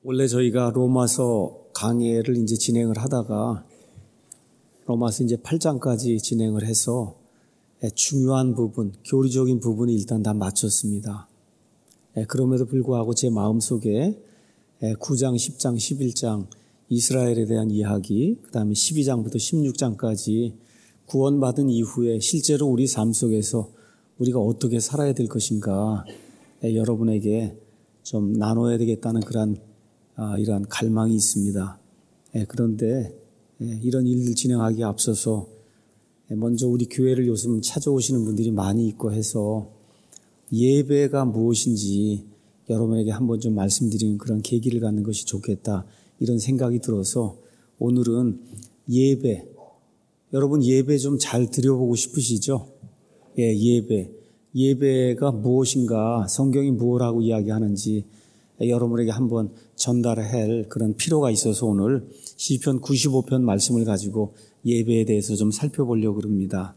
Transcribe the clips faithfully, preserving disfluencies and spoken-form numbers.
원래 저희가 로마서 강해를 이제 진행을 하다가 로마서 이제 팔 장까지 진행을 해서 중요한 부분, 교리적인 부분이 일단 다 마쳤습니다. 그럼에도 불구하고 제 마음속에 구 장, 십 장, 십일 장 이스라엘에 대한 이야기, 그 다음에 십이 장부터 십육 장까지 구원받은 이후에 실제로 우리 삶 속에서 우리가 어떻게 살아야 될 것인가 여러분에게 좀 나눠야 되겠다는 그런 아, 이러한 갈망이 있습니다. 예, 그런데 예, 이런 일을 진행하기에 앞서서 예, 먼저 우리 교회를 요즘 찾아오시는 분들이 많이 있고 해서 예배가 무엇인지 여러분에게 한번 좀 말씀드리는 그런 계기를 갖는 것이 좋겠다 이런 생각이 들어서 오늘은 예배, 여러분 예배 좀 잘 드려보고 싶으시죠? 예, 예배. 예배가 무엇인가, 성경이 무엇하고 이야기하는지 여러분에게 한번 전달할 그런 필요가 있어서 오늘 시편 구십오 편 말씀을 가지고 예배에 대해서 좀 살펴보려고 합니다.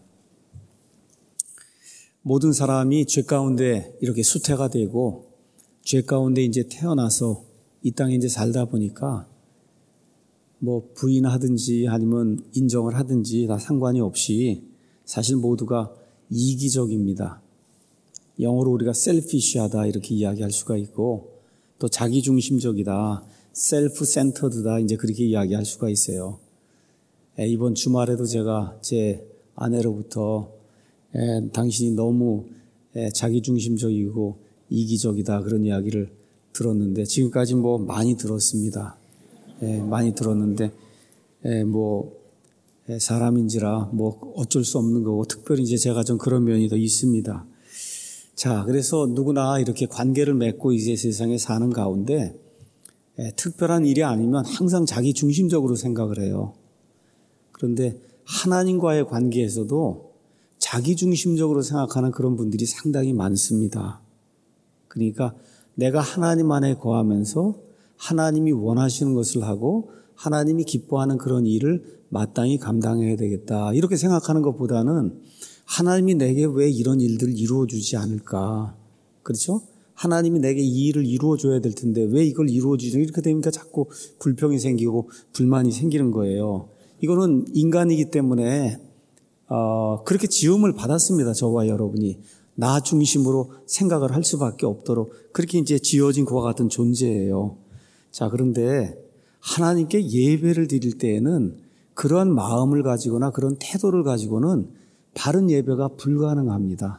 모든 사람이 죄 가운데 이렇게 수태가 되고 죄 가운데 이제 태어나서 이 땅에 이제 살다 보니까 뭐 부인하든지 아니면 인정을 하든지 다 상관이 없이 사실 모두가 이기적입니다. 영어로 우리가 selfish하다 이렇게 이야기할 수가 있고 또 자기중심적이다, self-centered다 이제 그렇게 이야기할 수가 있어요. 에, 이번 주말에도 제가 제 아내로부터 에, 당신이 너무 에, 자기중심적이고 이기적이다 그런 이야기를 들었는데 지금까지 뭐 많이 들었습니다. 에, 많이 들었는데 에, 뭐 에, 사람인지라 뭐 어쩔 수 없는 거고 특별히 이제 제가 좀 그런 면이 더 있습니다. 자, 그래서 누구나 이렇게 관계를 맺고 이제 세상에 사는 가운데 에, 특별한 일이 아니면 항상 자기 중심적으로 생각을 해요. 그런데 하나님과의 관계에서도 자기 중심적으로 생각하는 그런 분들이 상당히 많습니다. 그러니까 내가 하나님 안에 거하면서 하나님이 원하시는 것을 하고 하나님이 기뻐하는 그런 일을 마땅히 감당해야 되겠다 이렇게 생각하는 것보다는 하나님이 내게 왜 이런 일들을 이루어주지 않을까? 그렇죠? 하나님이 내게 이 일을 이루어줘야 될 텐데 왜 이걸 이루어주지? 이렇게 되니까 자꾸 불평이 생기고 불만이 생기는 거예요. 이거는 인간이기 때문에 어, 그렇게 지음을 받았습니다. 저와 여러분이. 나 중심으로 생각을 할 수밖에 없도록 그렇게 이제 지어진 그와 같은 존재예요. 자, 그런데 하나님께 예배를 드릴 때에는 그러한 마음을 가지거나 그런 태도를 가지고는 바른 예배가 불가능합니다.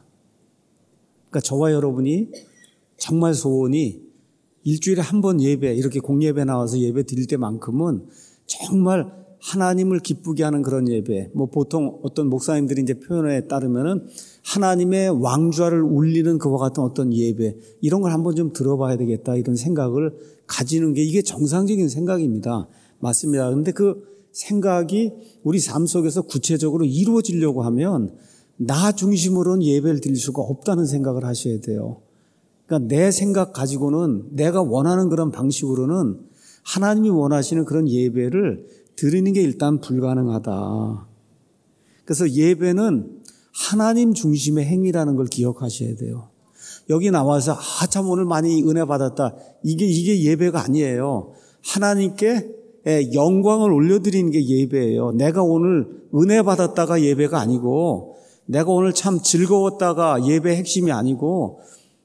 그러니까 저와 여러분이 정말 소원이 일주일에 한 번 예배, 이렇게 공예배 나와서 예배 드릴 때만큼은 정말 하나님을 기쁘게 하는 그런 예배, 뭐 보통 어떤 목사님들이 이제 표현에 따르면은 하나님의 왕좌를 울리는 그와 같은 어떤 예배, 이런 걸 한번 좀 들어봐야 되겠다, 이런 생각을 가지는 게 이게 정상적인 생각입니다. 맞습니다. 그런데 그 생각이 우리 삶 속에서 구체적으로 이루어지려고 하면 나 중심으로는 예배를 드릴 수가 없다는 생각을 하셔야 돼요. 그러니까 내 생각 가지고는 내가 원하는 그런 방식으로는 하나님이 원하시는 그런 예배를 드리는 게 일단 불가능하다. 그래서 예배는 하나님 중심의 행위라는 걸 기억하셔야 돼요. 여기 나와서 아, 참 오늘 많이 은혜 받았다. 이게 이게 예배가 아니에요. 하나님께 영광을 올려드리는 게 예배예요. 내가 오늘 은혜 받았다가 예배가 아니고 내가 오늘 참 즐거웠다가 예배의 핵심이 아니고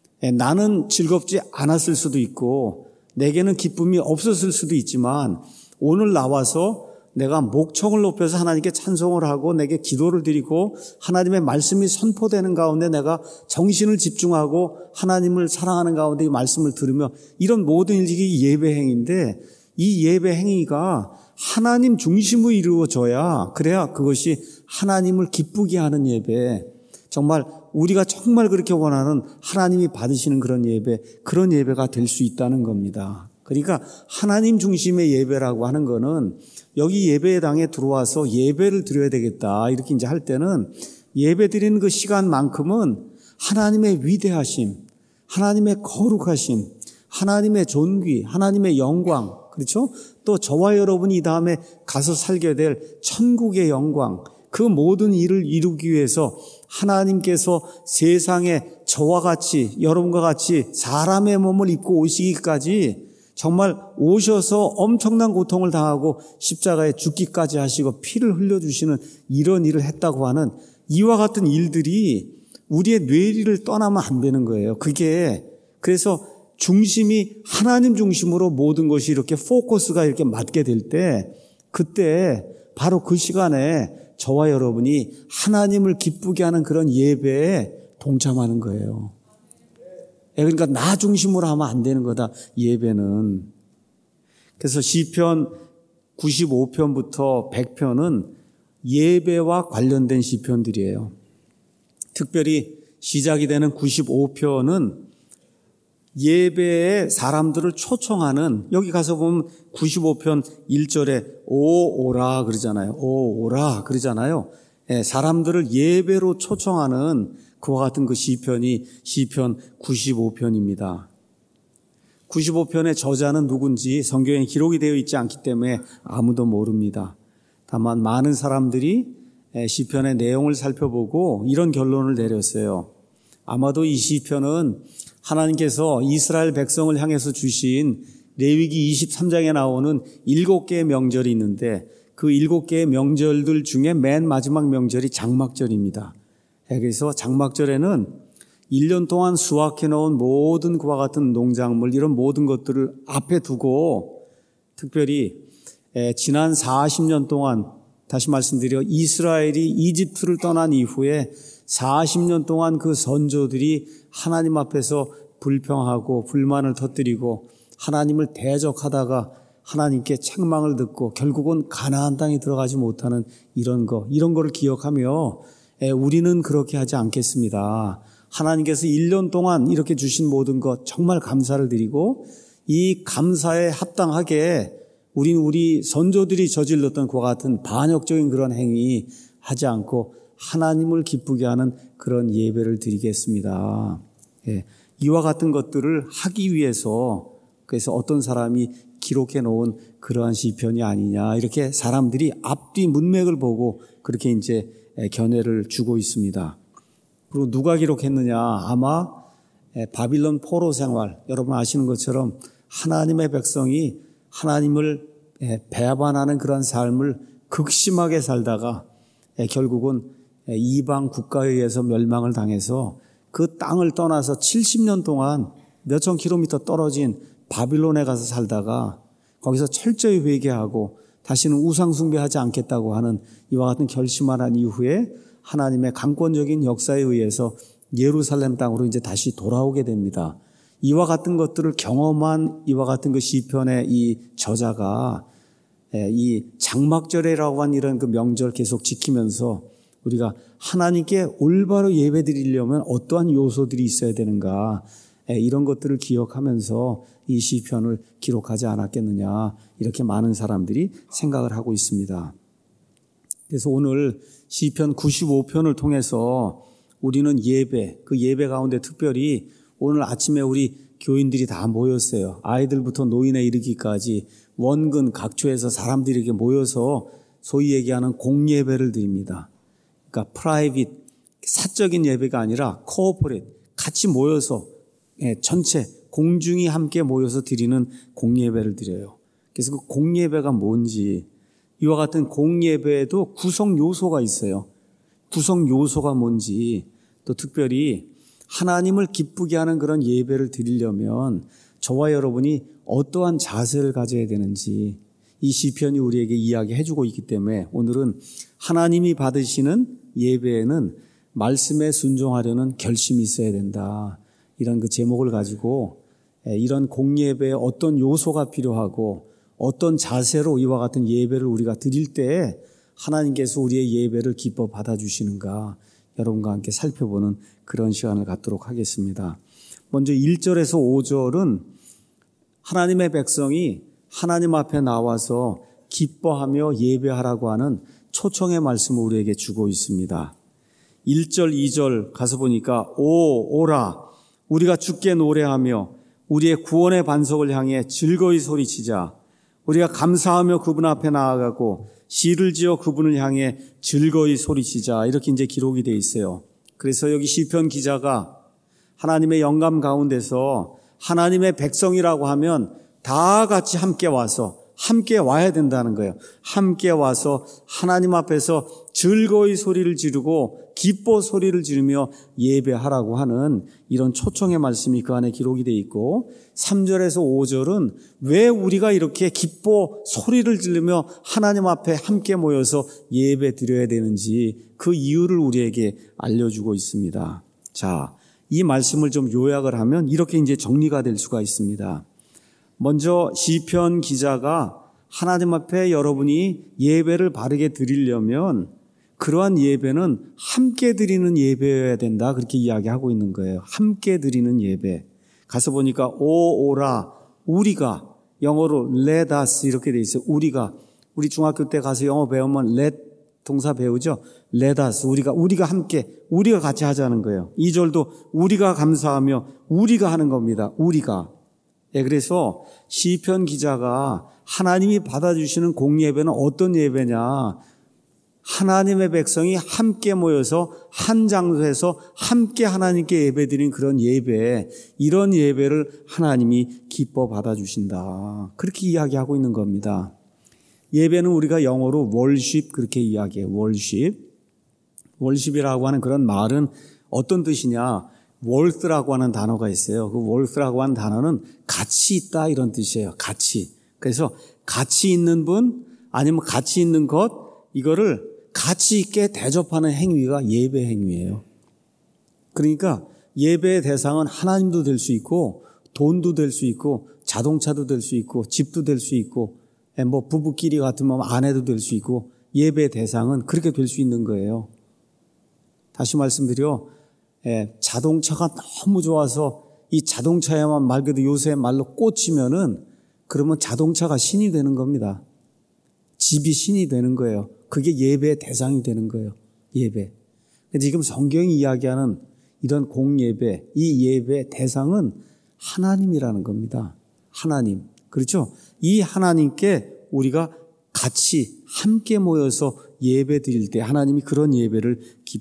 나는 즐겁지 않았을 수도 있고 내게는 기쁨이 없었을 수도 있지만 오늘 나와서 내가 목청을 높여서 하나님께 찬송을 하고 내게 기도를 드리고 하나님의 말씀이 선포되는 가운데 내가 정신을 집중하고 하나님을 사랑하는 가운데 이 말씀을 들으며 이런 모든 일이 예배 행위인데 이 예배 행위가 하나님 중심으로 이루어져야 그래야 그것이 하나님을 기쁘게 하는 예배, 정말 우리가 정말 그렇게 원하는 하나님이 받으시는 그런 예배, 그런 예배가 될 수 있다는 겁니다. 그러니까 하나님 중심의 예배라고 하는 거는 여기 예배당에 들어와서 예배를 드려야 되겠다 이렇게 이제 할 때는 예배 드리는 그 시간만큼은 하나님의 위대하심, 하나님의 거룩하심, 하나님의 존귀, 하나님의 영광, 그렇죠? 또 저와 여러분이 이 다음에 가서 살게 될 천국의 영광, 그 모든 일을 이루기 위해서 하나님께서 세상에 저와 같이 여러분과 같이 사람의 몸을 입고 오시기까지 정말 오셔서 엄청난 고통을 당하고 십자가에 죽기까지 하시고 피를 흘려주시는 이런 일을 했다고 하는 이와 같은 일들이 우리의 뇌리를 떠나면 안 되는 거예요. 그게 그래서 중심이 하나님 중심으로 모든 것이 이렇게 포커스가 이렇게 맞게 될 때 그때 바로 그 시간에 저와 여러분이 하나님을 기쁘게 하는 그런 예배에 동참하는 거예요. 그러니까 나 중심으로 하면 안 되는 거다, 예배는. 그래서 시편 구십오 편부터 백 편은 예배와 관련된 시편들이에요. 특별히 시작이 되는 구십오 편은 예배에 사람들을 초청하는, 여기 가서 보면 구십오 편 일 절에 오 오라 그러잖아요. 오 오라 그러잖아요. 예, 사람들을 예배로 초청하는 그와 같은 그 시편이 시편 구십오 편입니다. 구십오 편의 저자는 누군지 성경에 기록이 되어 있지 않기 때문에 아무도 모릅니다. 다만 많은 사람들이 시편의 내용을 살펴보고 이런 결론을 내렸어요. 아마도 이 시편은 하나님께서 이스라엘 백성을 향해서 주신 레위기 이십삼 장에 나오는 일곱 개의 명절이 있는데 그 일곱 개의 명절들 중에 맨 마지막 명절이 장막절입니다. 그래서 장막절에는 일 년 동안 수확해 놓은 모든 그와 같은 농작물 이런 모든 것들을 앞에 두고 특별히 지난 사십 년 동안 다시 말씀드려 이스라엘이 이집트를 떠난 이후에 사십 년 동안 그 선조들이 하나님 앞에서 불평하고 불만을 터뜨리고 하나님을 대적하다가 하나님께 책망을 듣고 결국은 가나안 땅에 들어가지 못하는 이런 거, 이런 거를 기억하며 우리는 그렇게 하지 않겠습니다. 하나님께서 일 년 동안 이렇게 주신 모든 것 정말 감사를 드리고 이 감사에 합당하게 우리는 우리 선조들이 저질렀던 그와 같은 반역적인 그런 행위 하지 않고 하나님을 기쁘게 하는 그런 예배를 드리겠습니다. 예, 이와 같은 것들을 하기 위해서 그래서 어떤 사람이 기록해 놓은 그러한 시편이 아니냐 이렇게 사람들이 앞뒤 문맥을 보고 그렇게 이제 견해를 주고 있습니다. 그리고 누가 기록했느냐? 아마 바빌론 포로 생활, 여러분 아시는 것처럼 하나님의 백성이 하나님을 배반하는 그런 삶을 극심하게 살다가 결국은 이방 국가에 의해서 멸망을 당해서 그 땅을 떠나서 칠십 년 동안 몇천 킬로미터 떨어진 바빌론에 가서 살다가 거기서 철저히 회개하고 다시는 우상 숭배하지 않겠다고 하는 이와 같은 결심을 한 이후에 하나님의 강권적인 역사에 의해서 예루살렘 땅으로 이제 다시 돌아오게 됩니다. 이와 같은 것들을 경험한 이와 같은 그 시편의 이 저자가 이 장막절이라고 한 이런 그 명절 계속 지키면서 우리가 하나님께 올바로 예배 드리려면 어떠한 요소들이 있어야 되는가 이런 것들을 기억하면서 이 시편을 기록하지 않았겠느냐 이렇게 많은 사람들이 생각을 하고 있습니다. 그래서 오늘 시편 구십오 편을 통해서 우리는 예배, 그 예배 가운데 특별히 오늘 아침에 우리 교인들이 다 모였어요. 아이들부터 노인에 이르기까지 원근 각처에서 사람들이 이렇게 모여서 소위 얘기하는 공예배를 드립니다. 그러니까 프라이빗, 사적인 예배가 아니라 코어포레이트, 같이 모여서 전체 공중이 함께 모여서 드리는 공예배를 드려요. 그래서 그 공예배가 뭔지 이와 같은 공예배에도 구성 요소가 있어요. 구성 요소가 뭔지 또 특별히 하나님을 기쁘게 하는 그런 예배를 드리려면 저와 여러분이 어떠한 자세를 가져야 되는지 이 시편이 우리에게 이야기해주고 있기 때문에 오늘은 하나님이 받으시는 예배에는 말씀에 순종하려는 결심이 있어야 된다. 이런 그 제목을 가지고 이런 공예배에 어떤 요소가 필요하고 어떤 자세로 이와 같은 예배를 우리가 드릴 때 하나님께서 우리의 예배를 기뻐 받아주시는가 여러분과 함께 살펴보는 그런 시간을 갖도록 하겠습니다. 먼저 일 절에서 오 절은 하나님의 백성이 하나님 앞에 나와서 기뻐하며 예배하라고 하는 초청의 말씀을 우리에게 주고 있습니다. 일 절, 이 절 가서 보니까 오, 오라 우리가 주께 노래하며 우리의 구원의 반석을 향해 즐거이 소리치자. 우리가 감사하며 그분 앞에 나아가고 시를 지어 그분을 향해 즐거이 소리치자. 이렇게 이제 기록이 되어 있어요. 그래서 여기 시편 기자가 하나님의 영감 가운데서 하나님의 백성이라고 하면 다 같이 함께 와서 함께 와야 된다는 거예요. 함께 와서 하나님 앞에서 즐거이 소리를 지르고 기뻐 소리를 지르며 예배하라고 하는 이런 초청의 말씀이 그 안에 기록이 되어 있고, 삼 절에서 오 절은 왜 우리가 이렇게 기뻐 소리를 지르며 하나님 앞에 함께 모여서 예배 드려야 되는지 그 이유를 우리에게 알려주고 있습니다. 자, 이 말씀을 좀 요약을 하면 이렇게 이제 정리가 될 수가 있습니다. 먼저 시편 기자가 하나님 앞에 여러분이 예배를 바르게 드리려면 그러한 예배는 함께 드리는 예배여야 된다, 그렇게 이야기하고 있는 거예요. 함께 드리는 예배. 가서 보니까 오 오라, 우리가, 영어로 let us 이렇게 돼 있어요. 우리가. 우리 중학교 때 가서 영어 배우면 let 동사 배우죠. let us, 우리가 우리가 함께, 우리가 같이 하자는 거예요. 이 절도 우리가 감사하며 우리가 하는 겁니다. 우리가. 예, 그래서 시편 기자가 하나님이 받아주시는 공예배는 어떤 예배냐? 하나님의 백성이 함께 모여서 한 장소에서 함께 하나님께 예배드리는 그런 예배, 이런 예배를 하나님이 기뻐 받아주신다, 그렇게 이야기하고 있는 겁니다. 예배는 우리가 영어로 worship 그렇게 이야기해요. worship. worship이라고 하는 그런 말은 어떤 뜻이냐? worth라고 하는 단어가 있어요. 그 worth라고 하는 단어는 가치 있다 이런 뜻이에요. 가치. 그래서 가치 있는 분 아니면 가치 있는 것, 이거를 가치 있게 대접하는 행위가 예배 행위예요. 그러니까 예배의 대상은 하나님도 될 수 있고 돈도 될 수 있고 자동차도 될 수 있고 집도 될 수 있고 뭐 부부끼리 같으면 아내도 될 수 있고, 예배의 대상은 그렇게 될 수 있는 거예요. 다시 말씀드려, 예, 자동차가 너무 좋아서 이 자동차에만 말 그대로 요새 말로 꽂히면은 그러면 자동차가 신이 되는 겁니다. 집이 신이 되는 거예요. 그게 예배의 대상이 되는 거예요. 예배. 근데 지금 성경이 이야기하는 이런 공예배, 이 예배의 대상은 하나님이라는 겁니다. 하나님. 그렇죠? 이 하나님께 우리가 같이 함께 모여서 예배 드릴 때 하나님이 그런 예배를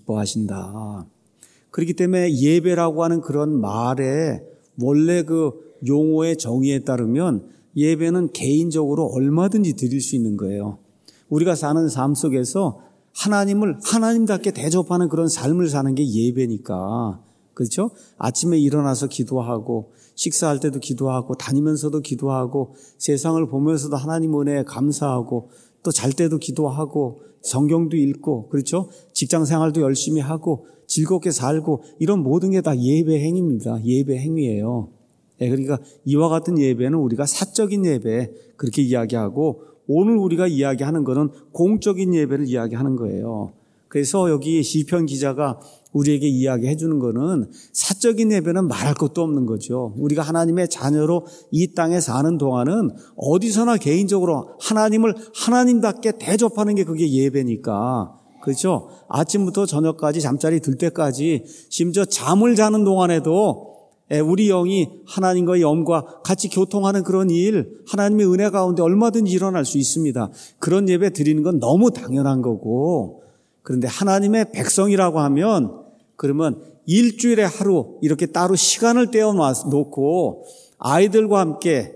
기뻐하신다. 그렇기 때문에 예배라고 하는 그런 말에 원래 그 용어의 정의에 따르면 예배는 개인적으로 얼마든지 드릴 수 있는 거예요. 우리가 사는 삶 속에서 하나님을 하나님답게 대접하는 그런 삶을 사는 게 예배니까, 그렇죠? 아침에 일어나서 기도하고 식사할 때도 기도하고 다니면서도 기도하고 세상을 보면서도 하나님 은혜에 감사하고 또 잘 때도 기도하고 성경도 읽고, 그렇죠? 직장 생활도 열심히 하고 즐겁게 살고, 이런 모든 게 다 예배 행위입니다. 예배 행위예요. 예, 그러니까 이와 같은 예배는 우리가 사적인 예배 그렇게 이야기하고, 오늘 우리가 이야기하는 것은 공적인 예배를 이야기하는 거예요. 그래서 여기 시편 기자가 우리에게 이야기해 주는 것은 사적인 예배는 말할 것도 없는 거죠. 우리가 하나님의 자녀로 이 땅에 사는 동안은 어디서나 개인적으로 하나님을 하나님답게 대접하는 게 그게 예배니까, 그렇죠? 아침부터 저녁까지 잠자리 들 때까지 심지어 잠을 자는 동안에도 우리 영이 하나님과의 영과 같이 교통하는 그런 일, 하나님의 은혜 가운데 얼마든지 일어날 수 있습니다. 그런 예배 드리는 건 너무 당연한 거고, 그런데 하나님의 백성이라고 하면 그러면 일주일에 하루 이렇게 따로 시간을 떼어 놓고 아이들과 함께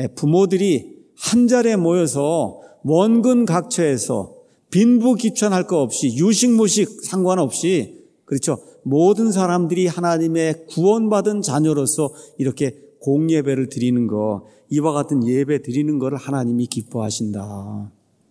부모들이 한 자리에 모여서 원근 각처에서 빈부귀천할 거 없이 유식무식 상관없이, 그렇죠? 모든 사람들이 하나님의 구원받은 자녀로서 이렇게 공예배를 드리는 거, 이와 같은 예배 드리는 것을 하나님이 기뻐하신다.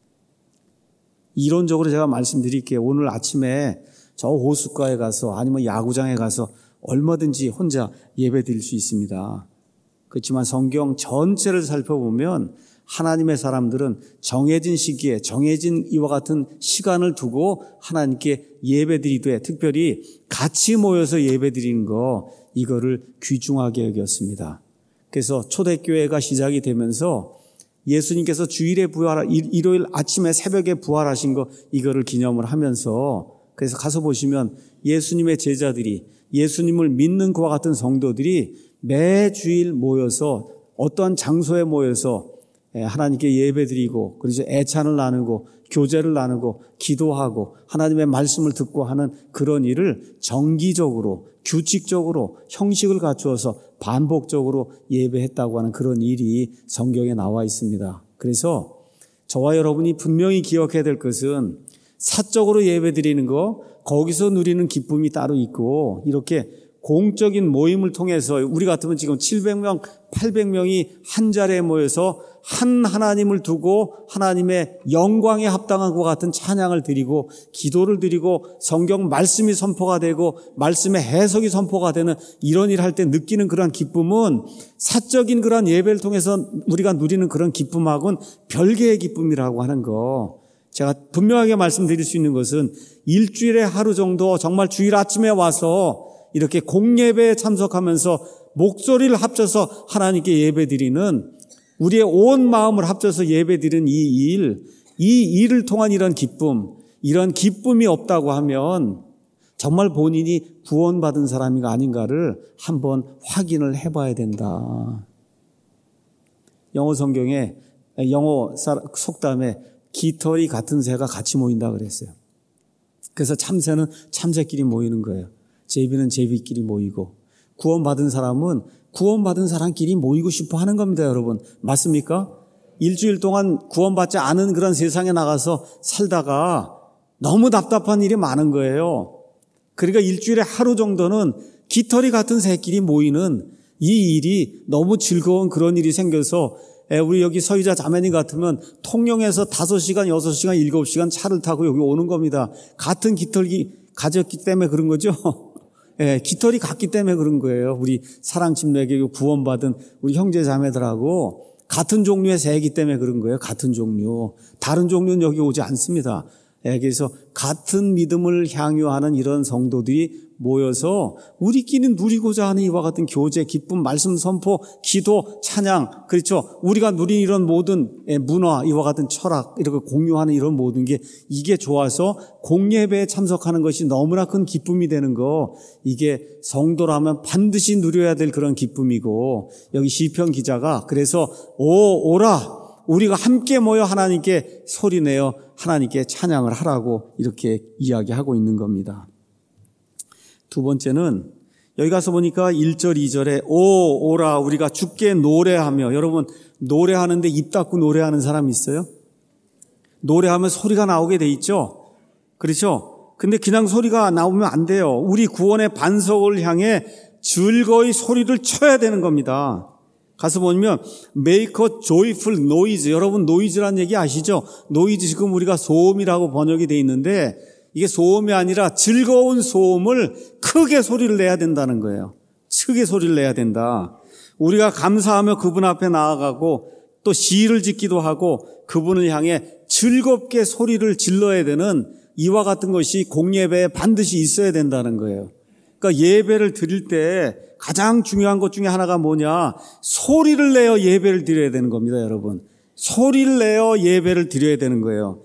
이론적으로 제가 말씀드릴게요. 오늘 아침에 저 호숫가에 가서 아니면 야구장에 가서 얼마든지 혼자 예배 드릴 수 있습니다. 그렇지만 성경 전체를 살펴보면 하나님의 사람들은 정해진 시기에 정해진 이와 같은 시간을 두고 하나님께 예배드리되, 특별히 같이 모여서 예배드리는 거, 이거를 귀중하게 여겼습니다. 그래서 초대교회가 시작이 되면서 예수님께서 주일에 부활, 일요일 아침에 새벽에 부활하신 거, 이거를 기념을 하면서, 그래서 가서 보시면 예수님의 제자들이, 예수님을 믿는 그와 같은 성도들이 매 주일 모여서 어떠한 장소에 모여서 하나님께 예배드리고, 그래서 애찬을 나누고 교제를 나누고 기도하고 하나님의 말씀을 듣고 하는 그런 일을 정기적으로 규칙적으로 형식을 갖추어서 반복적으로 예배했다고 하는 그런 일이 성경에 나와 있습니다. 그래서 저와 여러분이 분명히 기억해야 될 것은 사적으로 예배드리는 거, 거기서 누리는 기쁨이 따로 있고, 이렇게 공적인 모임을 통해서 우리 같으면 지금 칠백 명, 팔백 명이 한 자리에 모여서 한 하나님을 두고 하나님의 영광에 합당한 것 같은 찬양을 드리고 기도를 드리고 성경 말씀이 선포가 되고 말씀의 해석이 선포가 되는 이런 일을 할 때 느끼는 그러한 기쁨은 사적인 그러한 예배를 통해서 우리가 누리는 그런 기쁨하고는 별개의 기쁨이라고 하는 거. 제가 분명하게 말씀드릴 수 있는 것은 일주일에 하루 정도 정말 주일 아침에 와서 이렇게 공예배에 참석하면서 목소리를 합쳐서 하나님께 예배드리는 우리의 온 마음을 합쳐서 예배드리는 이 일, 이 일을 통한 이런 기쁨, 이런 기쁨이 없다고 하면 정말 본인이 구원받은 사람이 아닌가를 한번 확인을 해봐야 된다. 영어 성경에, 영어 속담에 깃털이 같은 새가 같이 모인다 그랬어요. 그래서 참새는 참새끼리 모이는 거예요. 제비는 제비끼리 모이고, 구원받은 사람은 구원받은 사람끼리 모이고 싶어 하는 겁니다, 여러분. 맞습니까? 일주일 동안 구원받지 않은 그런 세상에 나가서 살다가 너무 답답한 일이 많은 거예요. 그러니까 일주일에 하루 정도는 깃털이 같은 새끼리 모이는 이 일이 너무 즐거운 그런 일이 생겨서 우리 여기 서희자 자매님 같으면 통영에서 다섯 시간, 여섯 시간, 일곱 시간 차를 타고 여기 오는 겁니다. 같은 깃털이 가졌기 때문에 그런 거죠. 예, 깃털이 같기 때문에 그런 거예요. 우리 사랑침례교회 구원받은 우리 형제 자매들하고 같은 종류의 새이기 때문에 그런 거예요. 같은 종류. 다른 종류는 여기 오지 않습니다. 예, 그래서 같은 믿음을 향유하는 이런 성도들이 모여서 우리끼리 누리고자 하는 이와 같은 교제, 기쁨, 말씀 선포, 기도, 찬양, 그렇죠. 우리가 누린 이런 모든 문화, 이와 같은 철학, 이렇게 공유하는 이런 모든 게 이게 좋아서 공예배에 참석하는 것이 너무나 큰 기쁨이 되는 거, 이게 성도라면 반드시 누려야 될 그런 기쁨이고, 여기 시편 기자가 그래서 오 오라 우리가 함께 모여 하나님께 소리내어 하나님께 찬양을 하라고 이렇게 이야기하고 있는 겁니다. 두 번째는 여기 가서 보니까 일 절, 이 절에 오 오라 우리가 주께 노래하며, 여러분 노래하는데 입 닫고 노래하는 사람 있어요? 노래하면 소리가 나오게 돼 있죠? 그렇죠? 근데 그냥 소리가 나오면 안 돼요. 우리 구원의 반석을 향해 즐거이 소리를 쳐야 되는 겁니다. 가서 보면 make a joyful noise, 여러분 노이즈란 얘기 아시죠? 노이즈 지금 우리가 소음이라고 번역이 돼 있는데 이게 소음이 아니라 즐거운 소음을 크게 소리를 내야 된다는 거예요. 크게 소리를 내야 된다. 우리가 감사하며 그분 앞에 나아가고 또 시를 짓기도 하고 그분을 향해 즐겁게 소리를 질러야 되는 이와 같은 것이 공예배에 반드시 있어야 된다는 거예요. 그러니까 예배를 드릴 때 가장 중요한 것 중에 하나가 뭐냐? 소리를 내어 예배를 드려야 되는 겁니다, 여러분. 소리를 내어 예배를 드려야 되는 거예요.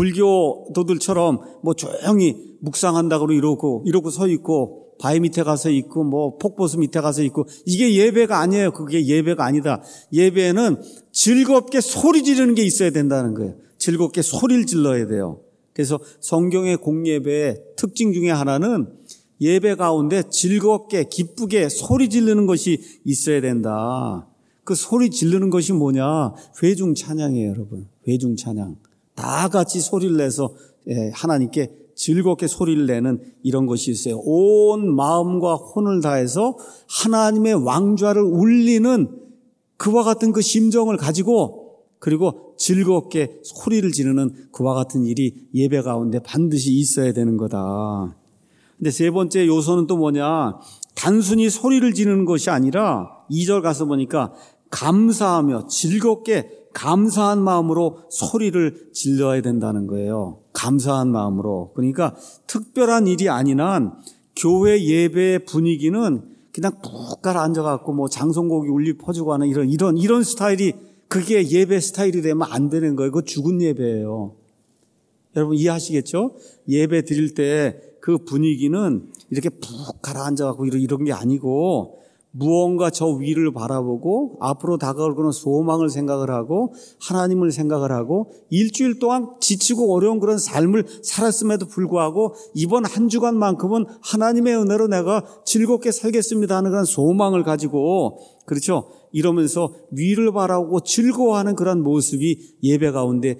불교도들처럼 뭐 조용히 묵상한다고 이러고 이러고 서 있고 바위 밑에 가서 있고 뭐 폭포수 밑에 가서 있고 이게 예배가 아니에요. 그게 예배가 아니다. 예배는 즐겁게 소리 지르는 게 있어야 된다는 거예요. 즐겁게 소리를 질러야 돼요. 그래서 성경의 공예배의 특징 중에 하나는 예배 가운데 즐겁게 기쁘게 소리 지르는 것이 있어야 된다. 그 소리 지르는 것이 뭐냐? 회중 찬양이에요, 여러분. 회중 찬양. 다 같이 소리를 내서 하나님께 즐겁게 소리를 내는 이런 것이 있어요. 온 마음과 혼을 다해서 하나님의 왕좌를 울리는 그와 같은 그 심정을 가지고 그리고 즐겁게 소리를 지르는 그와 같은 일이 예배 가운데 반드시 있어야 되는 거다. 근데 세 번째 요소는 또 뭐냐? 단순히 소리를 지르는 것이 아니라 이 절 가서 보니까 감사하며 즐겁게 감사한 마음으로 소리를 질러야 된다는 거예요. 감사한 마음으로. 그러니까 특별한 일이 아닌 한 교회 예배의 분위기는 그냥 푹 가라앉아갖고 뭐 장송곡이 울리 퍼주고 하는 이런 이런 이런 스타일이 그게 예배 스타일이 되면 안 되는 거예요. 그거 죽은 예배예요. 여러분 이해하시겠죠? 예배 드릴 때 그 분위기는 이렇게 푹 가라앉아갖고 이런 이런 게 아니고 무언가 저 위를 바라보고 앞으로 다가올 그런 소망을 생각을 하고 하나님을 생각을 하고 일주일 동안 지치고 어려운 그런 삶을 살았음에도 불구하고 이번 한 주간만큼은 하나님의 은혜로 내가 즐겁게 살겠습니다 하는 그런 소망을 가지고, 그렇죠, 이러면서 위를 바라보고 즐거워하는 그런 모습이 예배 가운데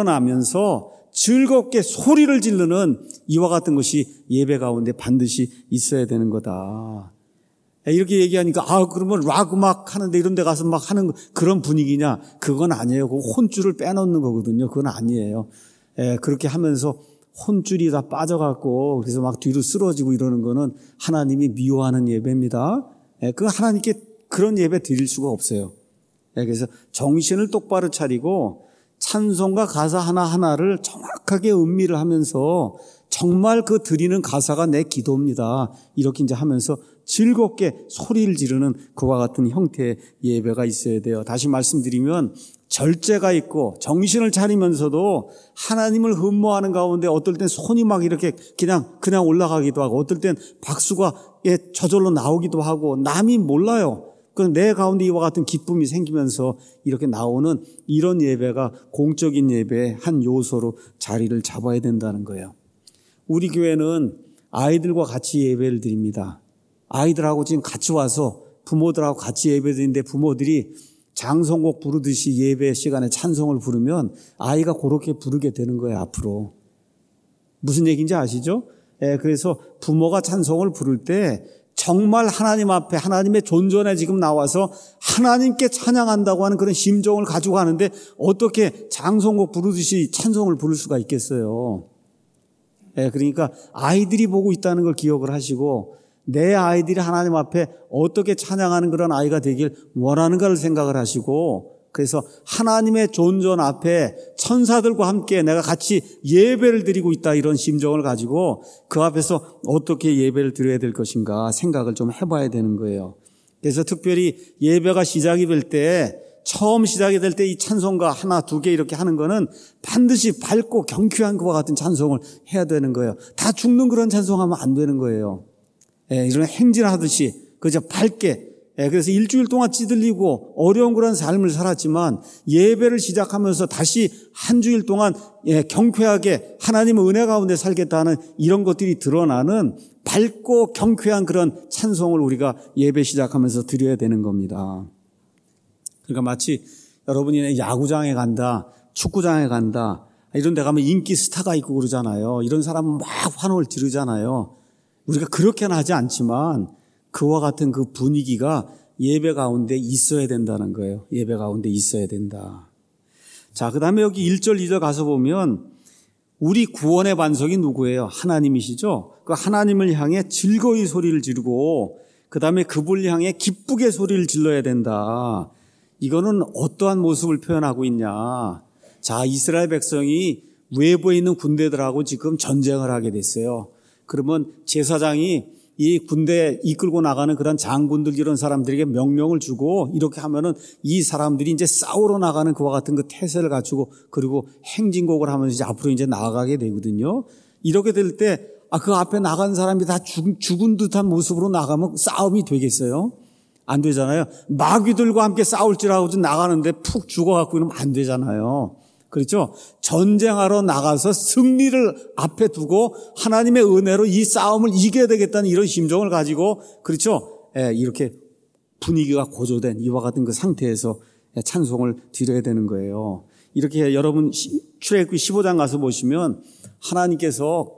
드러나면서 즐겁게 소리를 지르는 이와 같은 것이 예배 가운데 반드시 있어야 되는 거다. 이렇게 얘기하니까 아 그러면 락 음악 하는데 이런 데 가서 막 하는 그런 분위기냐? 그건 아니에요. 그 혼줄을 빼놓는 거거든요. 그건 아니에요. 에, 그렇게 하면서 혼줄이 다 빠져갖고 그래서 막 뒤로 쓰러지고 이러는 거는 하나님이 미워하는 예배입니다. 에, 그 하나님께 그런 예배 드릴 수가 없어요. 에, 그래서 정신을 똑바로 차리고 찬송과 가사 하나하나를 정확하게 음미를 하면서 정말 그 드리는 가사가 내 기도입니다. 이렇게 이제 하면서 즐겁게 소리를 지르는 그와 같은 형태의 예배가 있어야 돼요. 다시 말씀드리면 절제가 있고 정신을 차리면서도 하나님을 흠모하는 가운데 어떨 땐 손이 막 이렇게 그냥 그냥 올라가기도 하고 어떨 땐 박수가 저절로 나오기도 하고 남이 몰라요. 내 가운데 이와 같은 기쁨이 생기면서 이렇게 나오는 이런 예배가 공적인 예배의 한 요소로 자리를 잡아야 된다는 거예요. 우리 교회는 아이들과 같이 예배를 드립니다. 아이들하고 지금 같이 와서 부모들하고 같이 예배 드리는데 부모들이 장성곡 부르듯이 예배 시간에 찬송을 부르면 아이가 그렇게 부르게 되는 거예요, 앞으로. 무슨 얘기인지 아시죠? 예, 그래서 부모가 찬송을 부를 때 정말 하나님 앞에 하나님의 존전에 지금 나와서 하나님께 찬양한다고 하는 그런 심정을 가지고 하는데 어떻게 장성곡 부르듯이 찬송을 부를 수가 있겠어요? 예, 그러니까 아이들이 보고 있다는 걸 기억을 하시고 내 아이들이 하나님 앞에 어떻게 찬양하는 그런 아이가 되길 원하는가를 생각을 하시고 그래서 하나님의 존전 앞에 천사들과 함께 내가 같이 예배를 드리고 있다 이런 심정을 가지고 그 앞에서 어떻게 예배를 드려야 될 것인가 생각을 좀 해봐야 되는 거예요. 그래서 특별히 예배가 시작이 될 때 처음 시작이 될 때 이 찬송가 하나 두 개 이렇게 하는 거는 반드시 밝고 경쾌한 것과 같은 찬송을 해야 되는 거예요. 다 죽는 그런 찬송하면 안 되는 거예요. 예, 이런 행진하듯이 그저 밝게 예, 그래서 일주일 동안 찌들리고 어려운 그런 삶을 살았지만 예배를 시작하면서 다시 한 주일 동안 예, 경쾌하게 하나님의 은혜 가운데 살겠다는 이런 것들이 드러나는 밝고 경쾌한 그런 찬송을 우리가 예배 시작하면서 드려야 되는 겁니다. 그러니까 마치 여러분이 야구장에 간다, 축구장에 간다 이런 데 가면 인기 스타가 있고 그러잖아요. 이런 사람은 막 환호를 지르잖아요. 우리가 그렇게는 하지 않지만 그와 같은 그 분위기가 예배 가운데 있어야 된다는 거예요. 예배 가운데 있어야 된다. 자, 그 다음에 여기 일 절, 이 절 가서 보면 우리 구원의 반석이 누구예요? 하나님이시죠? 그 하나님을 향해 즐거이 소리를 지르고 그 다음에 그분을 향해 기쁘게 소리를 질러야 된다. 이거는 어떠한 모습을 표현하고 있냐? 자, 이스라엘 백성이 외부에 있는 군대들하고 지금 전쟁을 하게 됐어요. 그러면 제사장이 이 군대 이끌고 나가는 그런 장군들 이런 사람들에게 명령을 주고 이렇게 하면은 이 사람들이 이제 싸우러 나가는 그와 같은 그 태세를 갖추고 그리고 행진곡을 하면서 이제 앞으로 이제 나아가게 되거든요. 이렇게 될 때 아, 그 앞에 나간 사람이 다 죽, 죽은 듯한 모습으로 나가면 싸움이 되겠어요? 안 되잖아요. 마귀들과 함께 싸울지라고 나가는데 푹 죽어갖고 이러면 안 되잖아요. 그렇죠? 전쟁하러 나가서 승리를 앞에 두고 하나님의 은혜로 이 싸움을 이겨야 되겠다는 이런 심정을 가지고 그렇죠? 예, 이렇게 분위기가 고조된 이와 같은 그 상태에서 찬송을 드려야 되는 거예요. 이렇게 여러분 출애굽기 십오 장 가서 보시면 하나님께서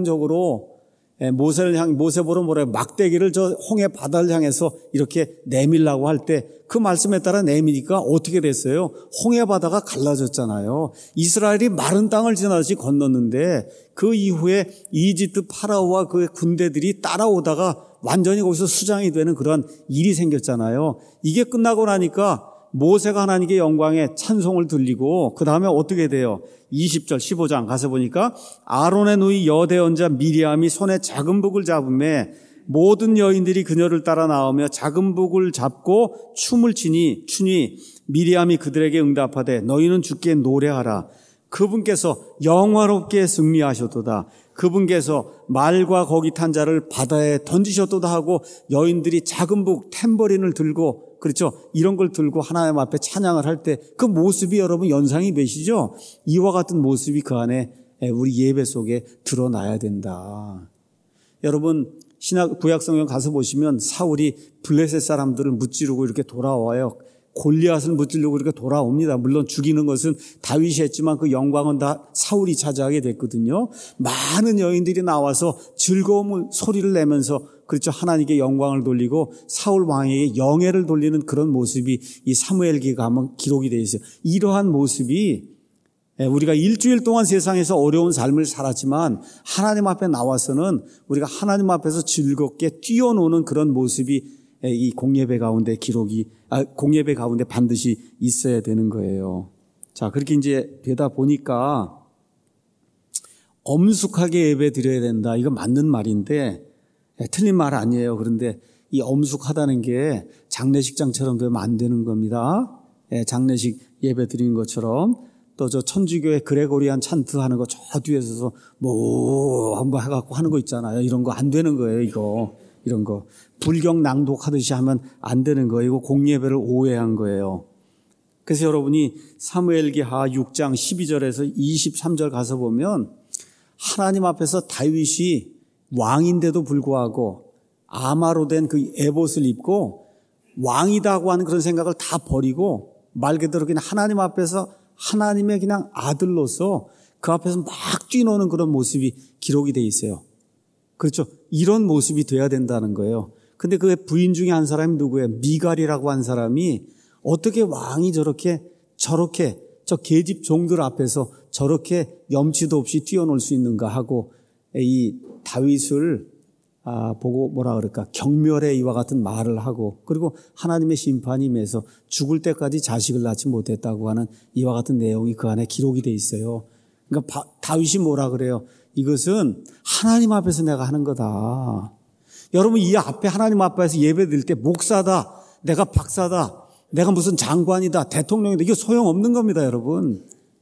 강권적으로 모세를 향 모세 보러 뭐래 막대기를 저 홍해 바다를 향해서 이렇게 내밀라고 할 때 그 말씀에 따라 내미니까 어떻게 됐어요? 홍해 바다가 갈라졌잖아요. 이스라엘이 마른 땅을 지나듯이 건넜는데 그 이후에 이집트 파라오와 그 군대들이 따라오다가 완전히 거기서 수장이 되는 그런 일이 생겼잖아요. 이게 끝나고 나니까 모세가 하나님께 영광에 찬송을 들리고 그 다음에 어떻게 돼요? 이십 절 십오 장 가서 보니까 아론의 누이 여대언자 미리암이 손에 작은 북을 잡음에 모든 여인들이 그녀를 따라 나오며 작은 북을 잡고 춤을 추니 추니 미리암이 그들에게 응답하되 너희는 주께 노래하라. 그분께서 영화롭게 승리하셨도다. 그분께서 말과 거기 탄 자를 바다에 던지셨도다 하고 여인들이 작은 북 탬버린을 들고 그렇죠. 이런 걸 들고 하나님 앞에 찬양을 할 때 그 모습이 여러분 연상이 되시죠? 이와 같은 모습이 그 안에 우리 예배 속에 드러나야 된다. 여러분 신약 구약 성경 가서 보시면 사울이 블레셋 사람들을 무찌르고 이렇게 돌아와요. 골리앗을 무찌르고 이렇게 돌아옵니다. 물론 죽이는 것은 다윗이 했지만 그 영광은 다 사울이 차지하게 됐거든요. 많은 여인들이 나와서 즐거운 소리를 내면서 그렇죠. 하나님께 영광을 돌리고 사울 왕에게 영예를 돌리는 그런 모습이 이 사무엘기가 한번 기록이 되어 있어요. 이러한 모습이 우리가 일주일 동안 세상에서 어려운 삶을 살았지만 하나님 앞에 나와서는 우리가 하나님 앞에서 즐겁게 뛰어노는 그런 모습이 이 공예배 가운데 기록이 아, 공예배 가운데 반드시 있어야 되는 거예요. 자, 그렇게 이제 되다 보니까 엄숙하게 예배 드려야 된다. 이거 맞는 말인데 예, 틀린 말 아니에요. 그런데 이 엄숙하다는 게 장례식장처럼 되면 안 되는 겁니다. 예, 장례식 예배 드리는 것처럼 또 저 천주교의 그레고리안 찬트 하는 거 저 뒤에 서서 뭐 한번 해갖고 하는 거 있잖아요. 이런 거 안 되는 거예요. 이거 이런 거 불경 낭독하듯이 하면 안 되는 거예요. 이거 공예배를 오해한 거예요. 그래서 여러분이 사무엘기하 육 장 십이 절에서 이십삼 절 가서 보면 하나님 앞에서 다윗이 왕인데도 불구하고 아마로 된 그 에봇을 입고 왕이다고 하는 그런 생각을 다 버리고 말 그대로 그냥 하나님 앞에서 하나님의 그냥 아들로서 그 앞에서 막 뛰노는 그런 모습이 기록이 돼 있어요. 그렇죠. 이런 모습이 돼야 된다는 거예요. 근데 그 부인 중에 한 사람이 누구예요? 미갈이라고 한 사람이 어떻게 왕이 저렇게 저렇게 저 계집 종들 앞에서 저렇게 염치도 없이 뛰어놀 수 있는가 하고 이 다윗을 아, 보고 뭐라 그럴까 경멸해 이와 같은 말을 하고 그리고 하나님의 심판이 임해서 죽을 때까지 자식을 낳지 못했다고 하는 이와 같은 내용이 그 안에 기록이 돼 있어요. 그러니까 바, 다윗이 뭐라 그래요? 이것은 하나님 앞에서 내가 하는 거다. 여러분 이 앞에 하나님 앞에서 예배 드릴 때 목사다, 내가 박사다, 내가 무슨 장관이다, 대통령이다 이거 소용없는 겁니다, 여러분.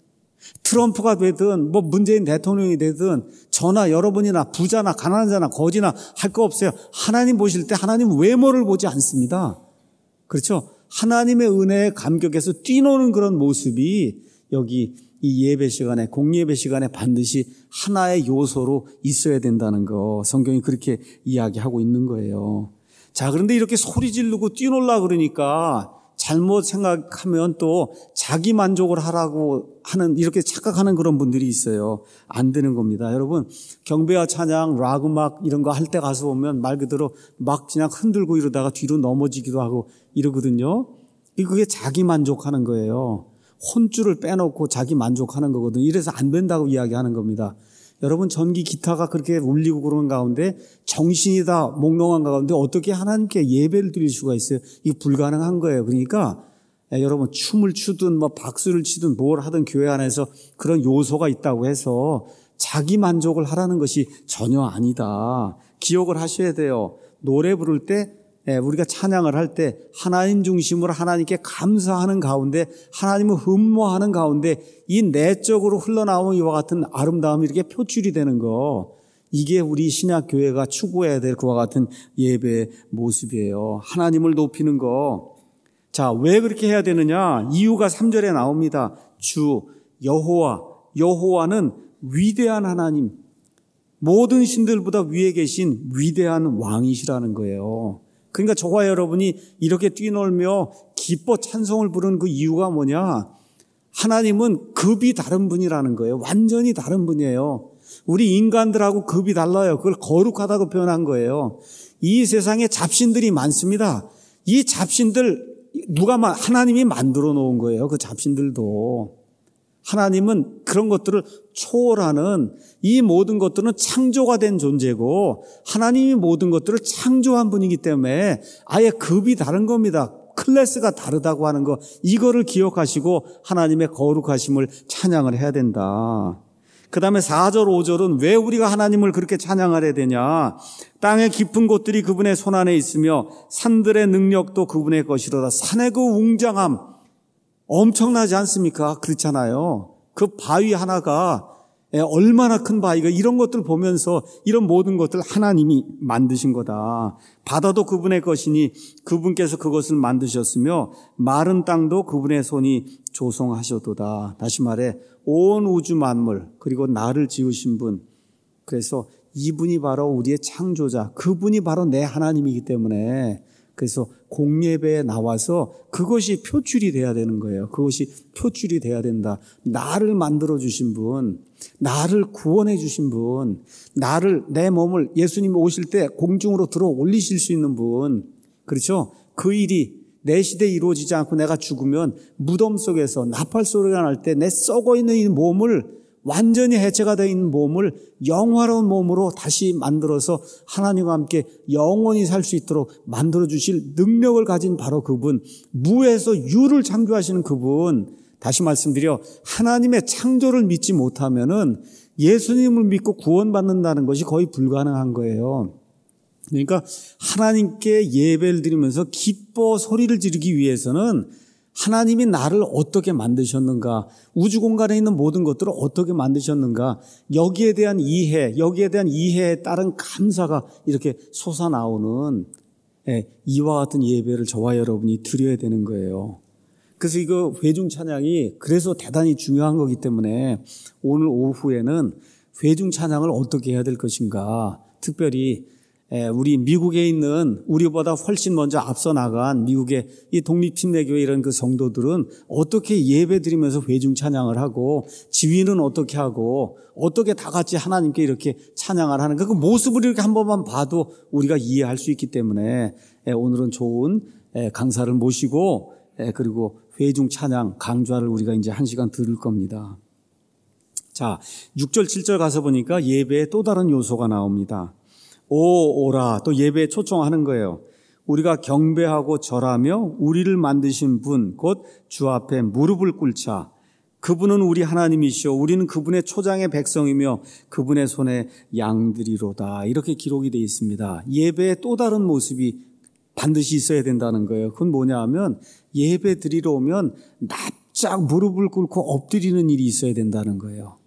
트럼프가 되든 뭐 문재인 대통령이 되든 저나 여러분이나 부자나 가난한 자나 거지나 할 거 없어요. 하나님 보실 때 하나님 외모를 보지 않습니다. 그렇죠? 하나님의 은혜에 감격해서 뛰노는 그런 모습이 여기 이 예배 시간에 공예배 시간에 반드시 하나의 요소로 있어야 된다는 거 성경이 그렇게 이야기하고 있는 거예요. 자, 그런데 이렇게 소리 지르고 뛰놀라 그러니까 잘못 생각하면 또 자기 만족을 하라고 하는 이렇게 착각하는 그런 분들이 있어요. 안 되는 겁니다. 여러분 경배와 찬양, 락 음악 이런 거 할 때 가서 보면 말 그대로 막 그냥 흔들고 이러다가 뒤로 넘어지기도 하고 이러거든요. 그게 자기 만족하는 거예요. 혼줄을 빼놓고 자기 만족하는 거거든요. 이래서 안 된다고 이야기하는 겁니다. 여러분 전기 기타가 그렇게 울리고 그러는 가운데 정신이 다 몽롱한 가운데 어떻게 하나님께 예배를 드릴 수가 있어요? 이게 불가능한 거예요. 그러니까 여러분 춤을 추든 뭐 박수를 치든 뭘 하든 교회 안에서 그런 요소가 있다고 해서 자기 만족을 하라는 것이 전혀 아니다. 기억을 하셔야 돼요. 노래 부를 때 우리가 찬양을 할 때 하나님 중심으로 하나님께 감사하는 가운데 하나님을 흠모하는 가운데 이 내적으로 흘러나오는 이와 같은 아름다움이 이렇게 표출이 되는 거 이게 우리 신약교회가 추구해야 될 그와 같은 예배의 모습이에요. 하나님을 높이는 거. 자, 왜 그렇게 해야 되느냐? 이유가 삼 절에 나옵니다. 주 여호와 여호와는 위대한 하나님 모든 신들보다 위에 계신 위대한 왕이시라는 거예요. 그러니까 저와 여러분이 이렇게 뛰놀며 기뻐 찬송을 부르는 그 이유가 뭐냐? 하나님은 급이 다른 분이라는 거예요. 완전히 다른 분이에요. 우리 인간들하고 급이 달라요. 그걸 거룩하다고 표현한 거예요. 이 세상에 잡신들이 많습니다. 이 잡신들 누가 하나님이 만들어 놓은 거예요. 그 잡신들도. 하나님은 그런 것들을 초월하는 이 모든 것들은 창조가 된 존재고 하나님이 모든 것들을 창조한 분이기 때문에 아예 급이 다른 겁니다. 클래스가 다르다고 하는 거 이거를 기억하시고 하나님의 거룩하심을 찬양을 해야 된다. 그 다음에 사 절 오 절은 왜 우리가 하나님을 그렇게 찬양하려 되냐. 땅의 깊은 곳들이 그분의 손안에 있으며 산들의 능력도 그분의 것이로다. 산의 그 웅장함 엄청나지 않습니까? 그렇잖아요. 그 바위 하나가 얼마나 큰 바위가 이런 것들 보면서 이런 모든 것들 하나님이 만드신 거다. 바다도 그분의 것이니 그분께서 그것을 만드셨으며 마른 땅도 그분의 손이 조성하셨도다. 다시 말해 온 우주 만물 그리고 나를 지으신 분, 그래서 이분이 바로 우리의 창조자, 그분이 바로 내 하나님이기 때문에 그래서 공예배에 나와서 그것이 표출이 돼야 되는 거예요. 그것이 표출이 돼야 된다. 나를 만들어 주신 분, 나를 구원해 주신 분, 나를, 내 몸을 예수님이 오실 때 공중으로 들어 올리실 수 있는 분, 그렇죠? 그 일이 내 시대에 이루어지지 않고 내가 죽으면 무덤 속에서 나팔 소리가 날 때 내 썩어 있는 이 몸을, 완전히 해체가 되어 있는 몸을 영화로운 몸으로 다시 만들어서 하나님과 함께 영원히 살 수 있도록 만들어 주실 능력을 가진 바로 그분, 무에서 유를 창조하시는 그분. 다시 말씀드려, 하나님의 창조를 믿지 못하면은 예수님을 믿고 구원받는다는 것이 거의 불가능한 거예요. 그러니까 하나님께 예배를 드리면서 기뻐 소리를 지르기 위해서는 하나님이 나를 어떻게 만드셨는가, 우주 공간에 있는 모든 것들을 어떻게 만드셨는가, 여기에 대한 이해, 여기에 대한 이해에 따른 감사가 이렇게 솟아나오는 이와 같은 예배를 저와 여러분이 드려야 되는 거예요. 그래서 이거 회중 찬양이 그래서 대단히 중요한 거기 때문에 오늘 오후에는 회중 찬양을 어떻게 해야 될 것인가, 특별히 우리 미국에 있는 우리보다 훨씬 먼저 앞서 나간 미국의 이 독립침례교회 이런 그 성도들은 어떻게 예배 드리면서 회중 찬양을 하고 지휘는 어떻게 하고 어떻게 다 같이 하나님께 이렇게 찬양을 하는 그 모습을 이렇게 한 번만 봐도 우리가 이해할 수 있기 때문에 오늘은 좋은 강사를 모시고 그리고 회중 찬양 강좌를 우리가 이제 한 시간 들을 겁니다. 자, 육 절 칠 절 가서 보니까 예배에 또 다른 요소가 나옵니다. 오 오라, 또 예배에 초청하는 거예요. 우리가 경배하고 절하며 우리를 만드신 분 곧 주 앞에 무릎을 꿇자. 그분은 우리 하나님이시오. 우리는 그분의 초장의 백성이며 그분의 손에 양들이로다. 이렇게 기록이 되어 있습니다. 예배의 또 다른 모습이 반드시 있어야 된다는 거예요. 그건 뭐냐 하면 예배 드리러 오면 납작 무릎을 꿇고 엎드리는 일이 있어야 된다는 거예요.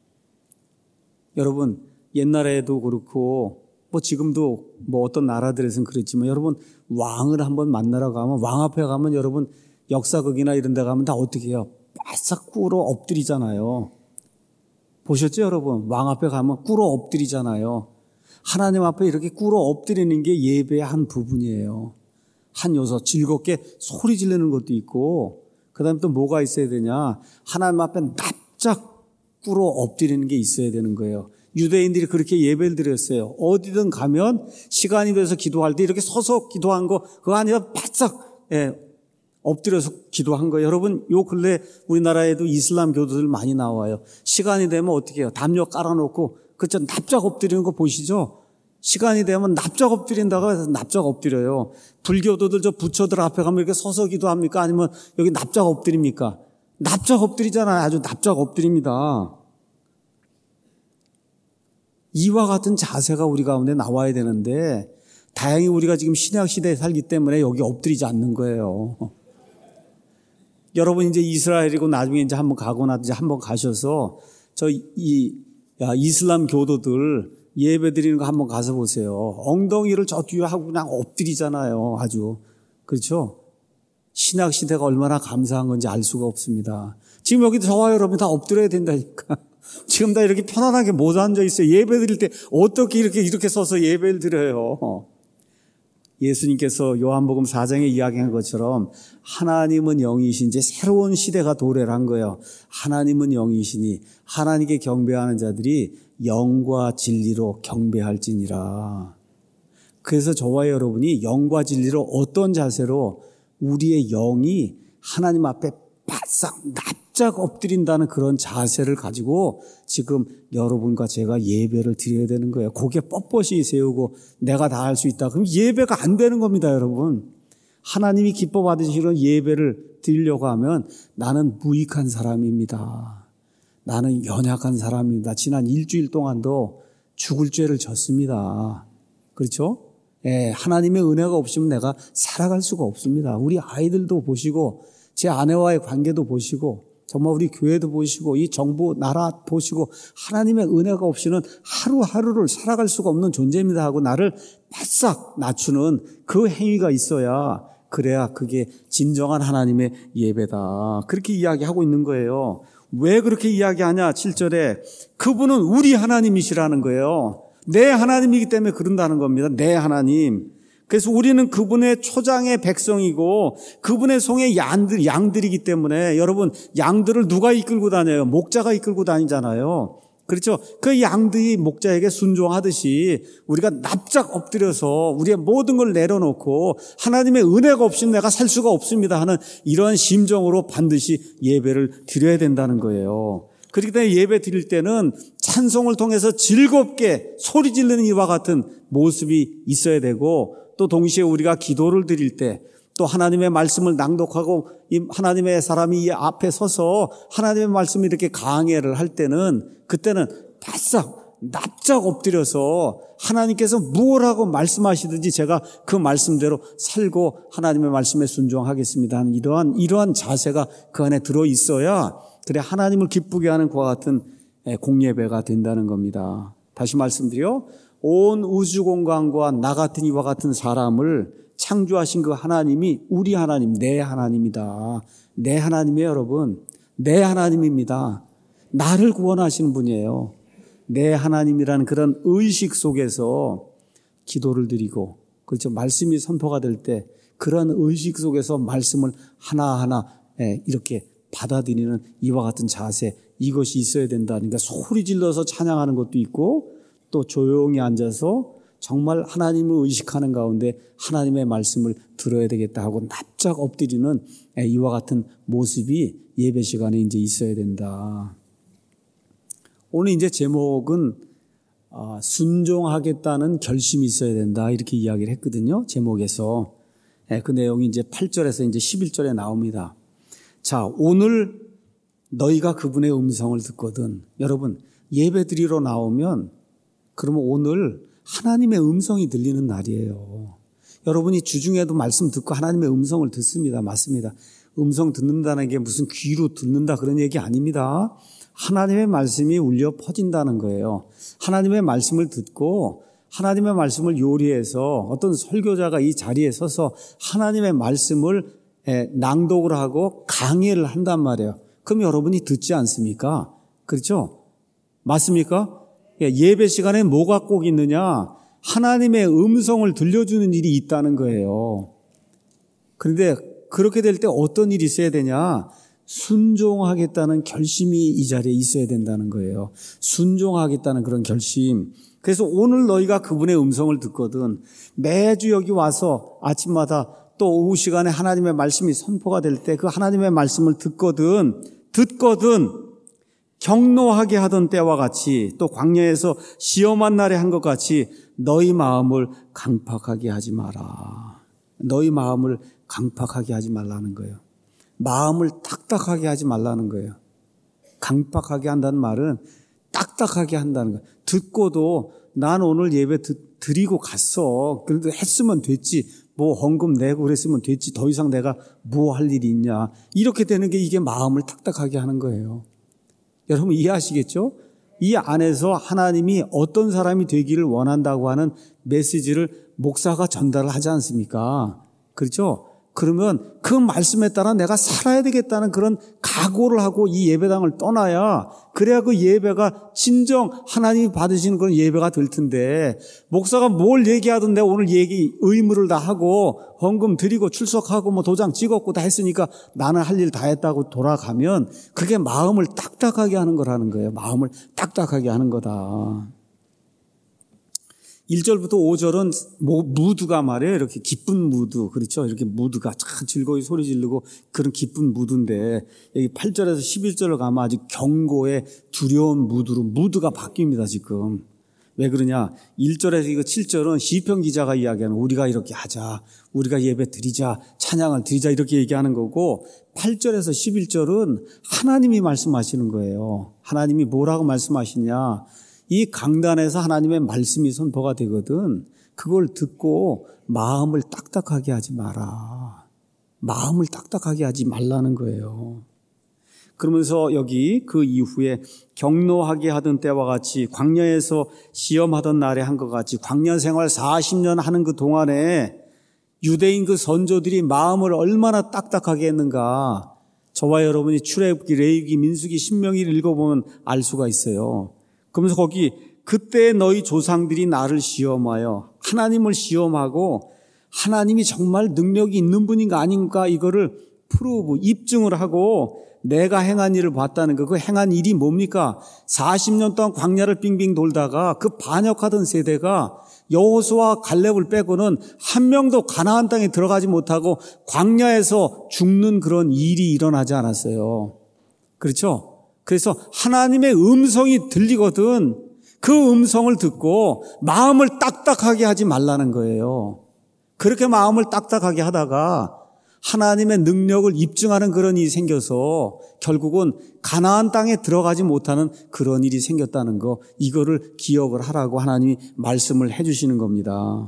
여러분, 옛날에도 그렇고 뭐 지금도 뭐 어떤 나라들에서는 그렇지만 여러분 왕을 한번 만나러 가면 왕 앞에 가면 여러분 역사극이나 이런 데 가면 다 어떻게 해요? 바싹 꿇어 엎드리잖아요. 보셨죠 여러분? 왕 앞에 가면 꿇어 엎드리잖아요. 하나님 앞에 이렇게 꿇어 엎드리는 게 예배의 한 부분이에요. 한 요소, 즐겁게 소리 지르는 것도 있고 그 다음에 또 뭐가 있어야 되냐? 하나님 앞에 납작 꿇어 엎드리는 게 있어야 되는 거예요. 유대인들이 그렇게 예배를 드렸어요. 어디든 가면 시간이 돼서 기도할 때 이렇게 서서 기도한 거 그거 아니라 바싹 예, 엎드려서 기도한 거예요. 여러분 요 근래 우리나라에도 이슬람 교도들 많이 나와요. 시간이 되면 어떻게 해요? 담요 깔아놓고 그쵸 납작 엎드리는 거 보시죠? 시간이 되면 납작 엎드린다고 해서 납작 엎드려요. 불교도들 저 부처들 앞에 가면 이렇게 서서 기도합니까? 아니면 여기 납작 엎드립니까? 납작 엎드리잖아요. 아주 납작 엎드립니다. 이와 같은 자세가 우리 가운데 나와야 되는데 다행히 우리가 지금 신약 시대에 살기 때문에 여기 엎드리지 않는 거예요. 여러분 이제 이스라엘이고 나중에 이제 한번 가거나 이제 한번 가셔서 저 이 이슬람 교도들 예배 드리는 거 한번 가서 보세요. 엉덩이를 저 뒤에 하고 그냥 엎드리잖아요. 아주 그렇죠? 신약 시대가 얼마나 감사한 건지 알 수가 없습니다. 지금 여기 저와 여러분 다 엎드려야 된다니까. 지금 다 이렇게 편안하게 못 앉아 있어요. 예배 드릴 때 어떻게 이렇게 이렇게 서서 예배를 드려요. 예수님께서 요한복음 사 장에 이야기한 것처럼 하나님은 영이신 이제 새로운 시대가 도래를 한 거예요. 하나님은 영이시니 하나님께 경배하는 자들이 영과 진리로 경배할지니라. 그래서 저와 여러분이 영과 진리로 어떤 자세로 우리의 영이 하나님 앞에 바싹 납작 엎드린다는 그런 자세를 가지고 지금 여러분과 제가 예배를 드려야 되는 거예요. 고개 뻣뻣이 세우고 내가 다 할 수 있다. 그럼 예배가 안 되는 겁니다, 여러분. 하나님이 기뻐 받으시는 예배를 드리려고 하면 나는 무익한 사람입니다. 나는 연약한 사람입니다. 지난 일주일 동안도 죽을 죄를 졌습니다. 그렇죠? 예, 하나님의 은혜가 없으면 내가 살아갈 수가 없습니다. 우리 아이들도 보시고 제 아내와의 관계도 보시고 정말 우리 교회도 보시고 이 정부 나라 보시고 하나님의 은혜가 없이는 하루하루를 살아갈 수가 없는 존재입니다 하고 나를 바싹 낮추는 그 행위가 있어야, 그래야 그게 진정한 하나님의 예배다. 그렇게 이야기하고 있는 거예요. 왜 그렇게 이야기하냐? 칠 절에 그분은 우리 하나님이시라는 거예요. 내 하나님이기 때문에 그런다는 겁니다. 내 하나님. 그래서 우리는 그분의 초장의 백성이고 그분의 송의 양들, 양들이기 때문에, 여러분, 양들을 누가 이끌고 다녀요? 목자가 이끌고 다니잖아요. 그렇죠? 그 양들이 목자에게 순종하듯이 우리가 납작 엎드려서 우리의 모든 걸 내려놓고 하나님의 은혜가 없이는 내가 살 수가 없습니다 하는 이러한 심정으로 반드시 예배를 드려야 된다는 거예요. 그렇기 때문에 예배 드릴 때는 찬송을 통해서 즐겁게 소리 지르는 이와 같은 모습이 있어야 되고, 또 동시에 우리가 기도를 드릴 때, 또 하나님의 말씀을 낭독하고 이 하나님의 사람이 이 앞에 서서 하나님의 말씀을 이렇게 강해를 할 때는, 그때는 바싹 납작 엎드려서 하나님께서 무엇하고 말씀하시든지 제가 그 말씀대로 살고 하나님의 말씀에 순종하겠습니다 하는 이러한 이러한 자세가 그 안에 들어 있어야, 그래 하나님을 기쁘게 하는 그와 같은 공예배가 된다는 겁니다. 다시 말씀드려, 온 우주 공간과 나 같은 이와 같은 사람을 창조하신 그 하나님이 우리 하나님, 내 하나님이다. 내 하나님이에요, 여러분. 내 하나님입니다. 나를 구원하시는 분이에요. 내 하나님이라는 그런 의식 속에서 기도를 드리고, 그렇죠, 말씀이 선포가 될 때 그런 의식 속에서 말씀을 하나하나 이렇게 받아들이는 이와 같은 자세, 이것이 있어야 된다니까. 소리 질러서 찬양하는 것도 있고, 또 조용히 앉아서 정말 하나님을 의식하는 가운데 하나님의 말씀을 들어야 되겠다 하고 납작 엎드리는 이와 같은 모습이 예배 시간에 이제 있어야 된다. 오늘 이제 제목은 순종하겠다는 결심이 있어야 된다, 이렇게 이야기를 했거든요. 제목에서. 그 내용이 이제 팔 절에서 이제 십일 절에 나옵니다. 자, 오늘 너희가 그분의 음성을 듣거든. 여러분, 예배 드리러 나오면 그러면 오늘 하나님의 음성이 들리는 날이에요. 여러분이 주중에도 말씀 듣고 하나님의 음성을 듣습니다. 맞습니다. 음성 듣는다는 게 무슨 귀로 듣는다 그런 얘기 아닙니다. 하나님의 말씀이 울려 퍼진다는 거예요. 하나님의 말씀을 듣고 하나님의 말씀을 요리해서 어떤 설교자가 이 자리에 서서 하나님의 말씀을 낭독을 하고 강해를 한단 말이에요. 그럼 여러분이 듣지 않습니까? 그렇죠? 맞습니까? 예배 시간에 뭐가 꼭 있느냐? 하나님의 음성을 들려주는 일이 있다는 거예요. 그런데 그렇게 될 때 어떤 일이 있어야 되냐? 순종하겠다는 결심이 이 자리에 있어야 된다는 거예요. 순종하겠다는 그런 결심. 그래서 오늘 너희가 그분의 음성을 듣거든. 매주 여기 와서 아침마다 또 오후 시간에 하나님의 말씀이 선포가 될 때 그 하나님의 말씀을 듣거든. 듣거든. 경노하게 하던 때와 같이, 또 광야에서 시험한 날에 한 것 같이 너희 마음을 강팍하게 하지 마라. 너희 마음을 강팍하게 하지 말라는 거예요. 마음을 딱딱하게 하지 말라는 거예요. 강팍하게 한다는 말은 딱딱하게 한다는 거예요. 듣고도 난 오늘 예배 드, 드리고 갔어. 그래도 했으면 됐지. 뭐 헌금 내고 그랬으면 됐지. 더 이상 내가 뭐 할 일이 있냐. 이렇게 되는 게 이게 마음을 딱딱하게 하는 거예요. 여러분 이해하시겠죠? 이 안에서 하나님이 어떤 사람이 되기를 원한다고 하는 메시지를 목사가 전달을 하지 않습니까? 그렇죠? 그러면 그 말씀에 따라 내가 살아야 되겠다는 그런 각오를 하고 이 예배당을 떠나야, 그래야 그 예배가 진정 하나님이 받으시는 그런 예배가 될 텐데, 목사가 뭘 얘기하던데 오늘 얘기 의무를 다 하고 헌금 드리고 출석하고 뭐 도장 찍었고 다 했으니까 나는 할 일 다 했다고 돌아가면 그게 마음을 딱딱하게 하는 거라는 거예요. 마음을 딱딱하게 하는 거다. 일 절부터 오 절은 뭐 무드가 말이에요. 이렇게 기쁜 무드. 그렇죠? 이렇게 무드가 참 즐거이 소리 지르고 그런 기쁜 무드인데, 여기 팔 절에서 십일 절로 가면 아주 경고의 두려운 무드로 무드가 바뀝니다, 지금. 왜 그러냐? 일 절에서 이거 칠 절은 시편 기자가 이야기하는 우리가 이렇게 하자. 우리가 예배 드리자. 찬양을 드리자. 이렇게 얘기하는 거고, 팔 절에서 십일 절은 하나님이 말씀하시는 거예요. 하나님이 뭐라고 말씀하시냐? 이 강단에서 하나님의 말씀이 선포가 되거든. 그걸 듣고 마음을 딱딱하게 하지 마라. 마음을 딱딱하게 하지 말라는 거예요. 그러면서 여기 그 이후에 경노하게 하던 때와 같이 광야에서 시험하던 날에 한 것 같이 광야 생활 사십 년 하는 그 동안에 유대인 그 선조들이 마음을 얼마나 딱딱하게 했는가. 저와 여러분이 출애굽기, 레위기, 민수기, 신명기를 읽어보면 알 수가 있어요. 그러면서 거기 그때 너희 조상들이 나를 시험하여 하나님을 시험하고 하나님이 정말 능력이 있는 분인가 아닌가 이거를 프루브, 입증을 하고 내가 행한 일을 봤다는 거. 그 행한 일이 뭡니까? 사십 년 동안 광야를 빙빙 돌다가 그 반역하던 세대가 여호수아와 갈렙을 빼고는 한 명도 가나안 땅에 들어가지 못하고 광야에서 죽는 그런 일이 일어나지 않았어요. 그렇죠? 그래서 하나님의 음성이 들리거든 그 음성을 듣고 마음을 딱딱하게 하지 말라는 거예요. 그렇게 마음을 딱딱하게 하다가 하나님의 능력을 입증하는 그런 일이 생겨서 결국은 가나안 땅에 들어가지 못하는 그런 일이 생겼다는 거, 이거를 기억을 하라고 하나님이 말씀을 해주시는 겁니다.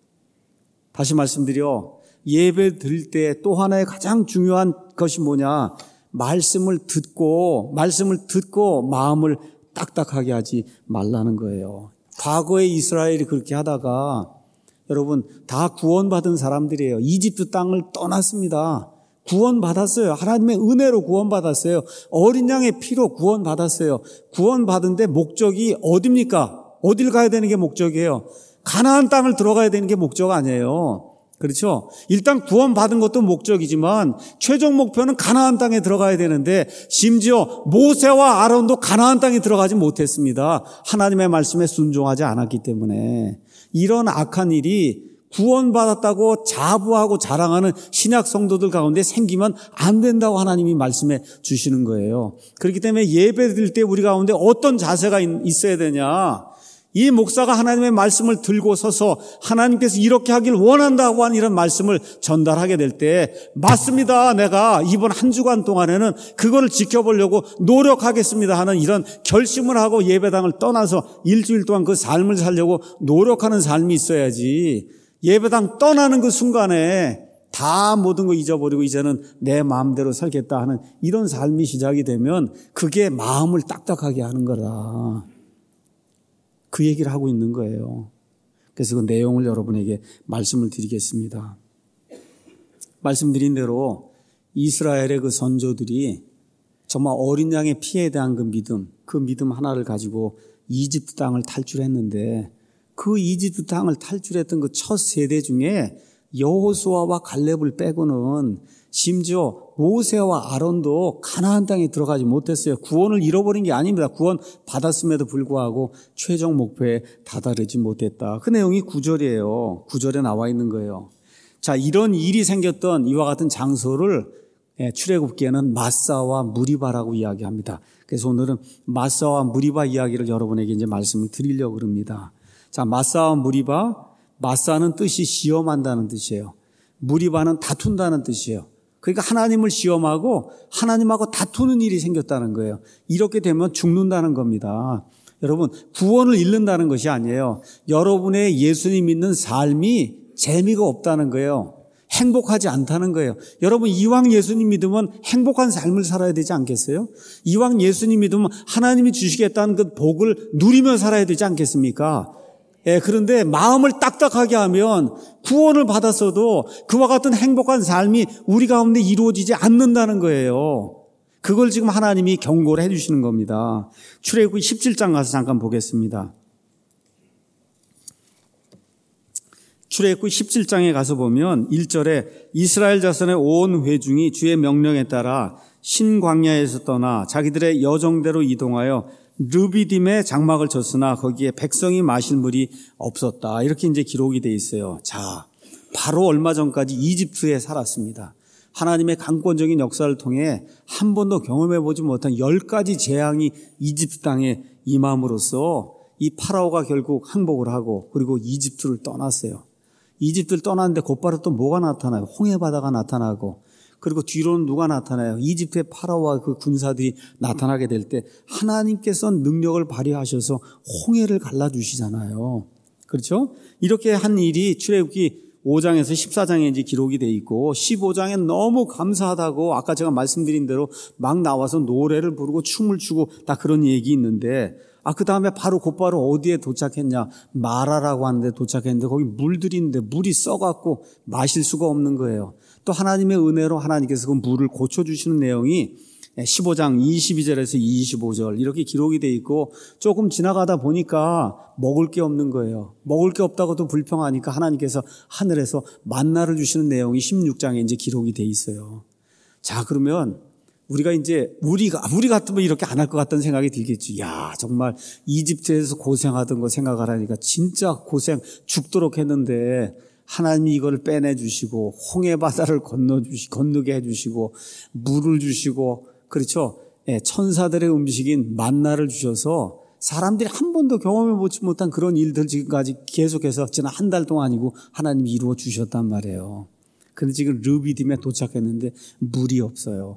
다시 말씀드려, 예배 드릴 때 또 하나의 가장 중요한 것이 뭐냐? 말씀을 듣고 말씀을 듣고 마음을 딱딱하게 하지 말라는 거예요. 과거에 이스라엘이 그렇게 하다가 여러분 다 구원받은 사람들이에요. 이집트 땅을 떠났습니다. 구원받았어요. 하나님의 은혜로 구원받았어요. 어린 양의 피로 구원받았어요. 구원받은데 목적이 어디입니까? 어딜 가야 되는 게 목적이에요? 가나안 땅을 들어가야 되는 게 목적 아니에요. 그렇죠? 일단 구원받은 것도 목적이지만 최종 목표는 가나안 땅에 들어가야 되는데 심지어 모세와 아론도 가나안 땅에 들어가지 못했습니다. 하나님의 말씀에 순종하지 않았기 때문에. 이런 악한 일이 구원받았다고 자부하고 자랑하는 신약 성도들 가운데 생기면 안 된다고 하나님이 말씀해 주시는 거예요. 그렇기 때문에 예배 드릴 때 우리 가운데 어떤 자세가 있어야 되냐? 이 목사가 하나님의 말씀을 들고 서서 하나님께서 이렇게 하길 원한다고 하는 이런 말씀을 전달하게 될 때 맞습니다. 내가 이번 한 주간 동안에는 그거를 지켜보려고 노력하겠습니다 하는 이런 결심을 하고 예배당을 떠나서 일주일 동안 그 삶을 살려고 노력하는 삶이 있어야지, 예배당 떠나는 그 순간에 다 모든 거 잊어버리고 이제는 내 마음대로 살겠다 하는 이런 삶이 시작이 되면 그게 마음을 딱딱하게 하는 거라. 그 얘기를 하고 있는 거예요. 그래서 그 내용을 여러분에게 말씀을 드리겠습니다. 말씀드린 대로 이스라엘의 그 선조들이 정말 어린 양의 피에 대한 그 믿음, 그 믿음 하나를 가지고 이집트 땅을 탈출했는데 그 이집트 땅을 탈출했던 그 첫 세대 중에 여호수아와 갈렙을 빼고는 심지어 모세와 아론도 가나안 땅에 들어가지 못했어요. 구원을 잃어버린 게 아닙니다. 구원 받았음에도 불구하고 최종 목표에 다다르지 못했다. 그 내용이 구 절이에요. 구 절에 나와 있는 거예요. 자, 이런 일이 생겼던 이와 같은 장소를 출애굽기에는 마사와 무리바라고 이야기합니다. 그래서 오늘은 마사와 무리바 이야기를 여러분에게 이제 말씀을 드리려고 합니다. 자, 마사와 무리바, 마사는 뜻이 시험한다는 뜻이에요. 무리바는 다툰다는 뜻이에요. 그러니까 하나님을 시험하고 하나님하고 다투는 일이 생겼다는 거예요. 이렇게 되면 죽는다는 겁니다. 여러분, 구원을 잃는다는 것이 아니에요. 여러분의 예수님 믿는 삶이 재미가 없다는 거예요. 행복하지 않다는 거예요. 여러분, 이왕 예수님 믿으면 행복한 삶을 살아야 되지 않겠어요? 이왕 예수님 믿으면 하나님이 주시겠다는 그 복을 누리며 살아야 되지 않겠습니까? 예, 그런데 마음을 딱딱하게 하면 구원을 받았어도 그와 같은 행복한 삶이 우리 가운데 이루어지지 않는다는 거예요. 그걸 지금 하나님이 경고를 해주시는 겁니다. 출애굽기 십칠 장 가서 잠깐 보겠습니다. 출애굽기 십칠 장에 가서 보면 일 절에 이스라엘 자손의 온 회중이 주의 명령에 따라 신광야에서 떠나 자기들의 여정대로 이동하여 르비딤에 장막을 쳤으나 거기에 백성이 마실 물이 없었다. 이렇게 이제 기록이 돼 있어요. 자, 바로 얼마 전까지 이집트에 살았습니다. 하나님의 강권적인 역사를 통해 한 번도 경험해 보지 못한 열 가지 재앙이 이집트 땅에 임함으로써 이 파라오가 결국 항복을 하고 그리고 이집트를 떠났어요. 이집트를 떠났는데 곧바로 또 뭐가 나타나요? 홍해 바다가 나타나고 그리고 뒤로는 누가 나타나요? 이집트의 파라오와 그 군사들이 나타나게 될 때 하나님께서 능력을 발휘하셔서 홍해를 갈라주시잖아요. 그렇죠? 이렇게 한 일이 출애굽기 오 장에서 십사 장에 이제 기록이 돼 있고 십오 장에 너무 감사하다고 아까 제가 말씀드린 대로 막 나와서 노래를 부르고 춤을 추고 다 그런 얘기 있는데 아, 그 다음에 바로 곧바로 어디에 도착했냐? 마라라고 하는데 도착했는데 거기 물들이 있는데 물이 써갖고 마실 수가 없는 거예요. 또 하나님의 은혜로 하나님께서 그 물을 고쳐주시는 내용이 십오 장 이십이 절에서 이십오 절 이렇게 기록이 돼 있고 조금 지나가다 보니까 먹을 게 없는 거예요. 먹을 게 없다고도 불평하니까 하나님께서 하늘에서 만나를 주시는 내용이 십육 장에 이제 기록이 돼 있어요. 자, 그러면 우리가 이제 우리가 우리 같으면 이렇게 안 할 것 같다는 생각이 들겠죠. 야, 정말 이집트에서 고생하던 거 생각하라니까 진짜 고생 죽도록 했는데 하나님이 이걸 빼내 주시고 홍해 바다를 건너 주시 건너게 해 주시고 물을 주시고 그렇죠. 예, 천사들의 음식인 만나를 주셔서 사람들이 한 번도 경험해 보지 못한 그런 일들 지금까지 계속해서 지난 한 달 동안이고 하나님이 이루어 주셨단 말이에요. 그런데 지금 르비딤에 도착했는데 물이 없어요.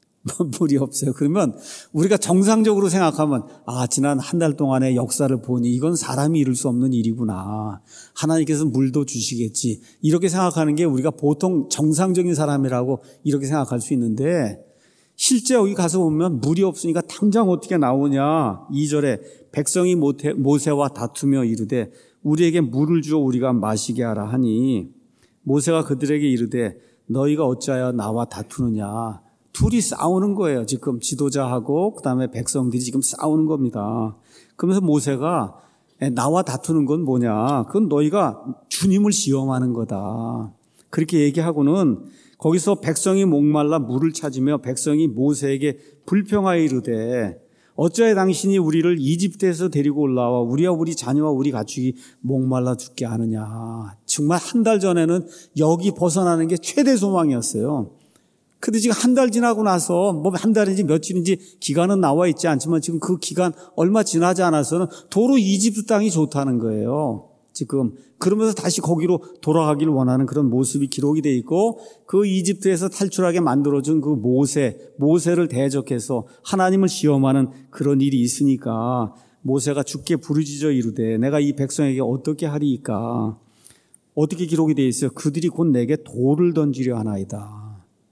물이 없어요. 그러면 우리가 정상적으로 생각하면 아, 지난 한 달 동안의 역사를 보니 이건 사람이 이룰 수 없는 일이구나. 하나님께서 물도 주시겠지. 이렇게 생각하는 게 우리가 보통 정상적인 사람이라고 이렇게 생각할 수 있는데 실제 여기 가서 보면 물이 없으니까 당장 어떻게 나오냐. 이 절에 백성이 모세와 다투며 이르되 우리에게 물을 주어 우리가 마시게 하라 하니 모세가 그들에게 이르되 너희가 어찌하여 나와 다투느냐. 둘이 싸우는 거예요. 지금 지도자하고 그다음에 백성들이 지금 싸우는 겁니다. 그러면서 모세가 나와 다투는 건 뭐냐. 그건 너희가 주님을 시험하는 거다. 그렇게 얘기하고는 거기서 백성이 목말라 물을 찾으며 백성이 모세에게 불평하여 이르되 어찌하여 당신이 우리를 이집트에서 데리고 올라와 우리와 우리 자녀와 우리 가축이 목말라 죽게 하느냐. 정말 한 달 전에는 여기 벗어나는 게 최대 소망이었어요. 근데 지금 한 달 지나고 나서 뭐 한 달인지 며칠인지 기간은 나와 있지 않지만 지금 그 기간 얼마 지나지 않아서는 도로 이집트 땅이 좋다는 거예요. 지금 그러면서 다시 거기로 돌아가기를 원하는 그런 모습이 기록이 돼 있고 그 이집트에서 탈출하게 만들어준 그 모세, 모세를 대적해서 하나님을 시험하는 그런 일이 있으니까 모세가 주께 부르짖어 이르되 내가 이 백성에게 어떻게 하리이까. 어떻게 기록이 돼 있어요? 그들이 곧 내게 돌을 던지려 하나이다.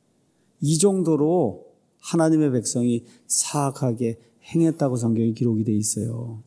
이 정도로 하나님의 백성이 사악하게 행했다고 성경에 기록이 돼 있어요.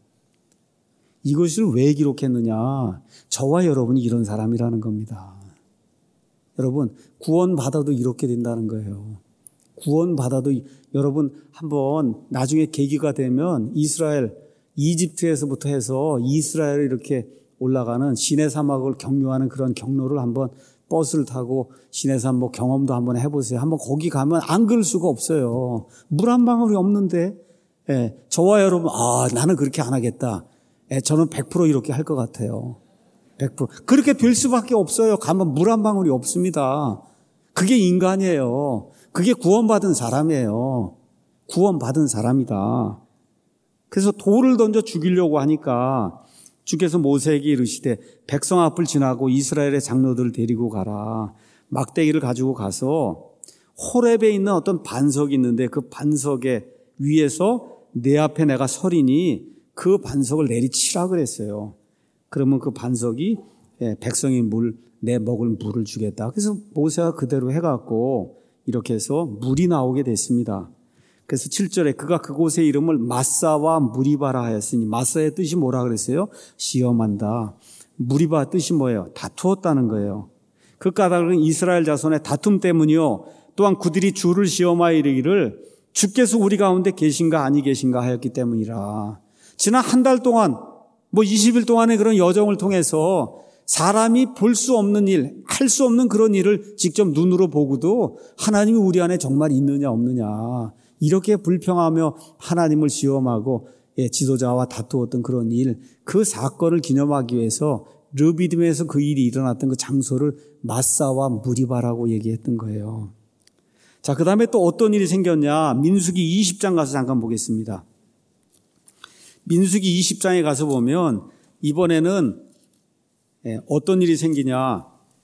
이것을 왜 기록했느냐? 저와 여러분이 이런 사람이라는 겁니다. 여러분, 구원받아도 이렇게 된다는 거예요. 구원받아도 여러분 한번 나중에 계기가 되면 이스라엘, 이집트에서부터 해서 이스라엘을 이렇게 올라가는 시내 사막을 경유하는 그런 경로를 한번 버스를 타고 시내산 뭐 경험도 한번 해보세요. 한번 거기 가면 안 그럴 수가 없어요. 물 한 방울이 없는데, 예, 저와 여러분, 아, 나는 그렇게 안 하겠다. 예, 저는 백 퍼센트 이렇게 할 것 같아요. 백 퍼센트. 그렇게 될 수밖에 없어요. 가면 물 한 방울이 없습니다. 그게 인간이에요. 그게 구원받은 사람이에요. 구원받은 사람이다. 그래서 돌을 던져 죽이려고 하니까 주께서 모세에게 이르시되 백성 앞을 지나고 이스라엘의 장로들을 데리고 가라. 막대기를 가지고 가서 호렙에 있는 어떤 반석이 있는데 그 반석에 위에서 내 앞에 내가 서리니 그 반석을 내리치라 그랬어요. 그러면 그 반석이 백성이 물, 내 먹을 물을 주겠다. 그래서 모세가 그대로 해갖고 이렇게 해서 물이 나오게 됐습니다. 그래서 칠 절에 그가 그곳의 이름을 마사와 무리바라 하였으니 마사의 뜻이 뭐라 그랬어요? 시험한다. 무리바 뜻이 뭐예요? 다투었다는 거예요. 그 까닭은 이스라엘 자손의 다툼 때문이요. 또한 그들이 주를 시험하여 이르기를 주께서 우리 가운데 계신가 아니 계신가 하였기 때문이라. 지난 한 달 동안 뭐 이십 일 동안의 그런 여정을 통해서 사람이 볼 수 없는 일, 할 수 없는 그런 일을 직접 눈으로 보고도 하나님이 우리 안에 정말 있느냐 없느냐 이렇게 불평하며 하나님을 시험하고 지도자와 다투었던 그런 일, 그 사건을 기념하기 위해서 르비딤에서 그 일이 일어났던 그 장소를 마사와 무리바라고 얘기했던 거예요. 자, 그 다음에 또 어떤 일이 생겼냐? 민수기 이십 장 가서 잠깐 보겠습니다. 민수기 이십 장에 가서 보면 이번에는 어떤 일이 생기냐?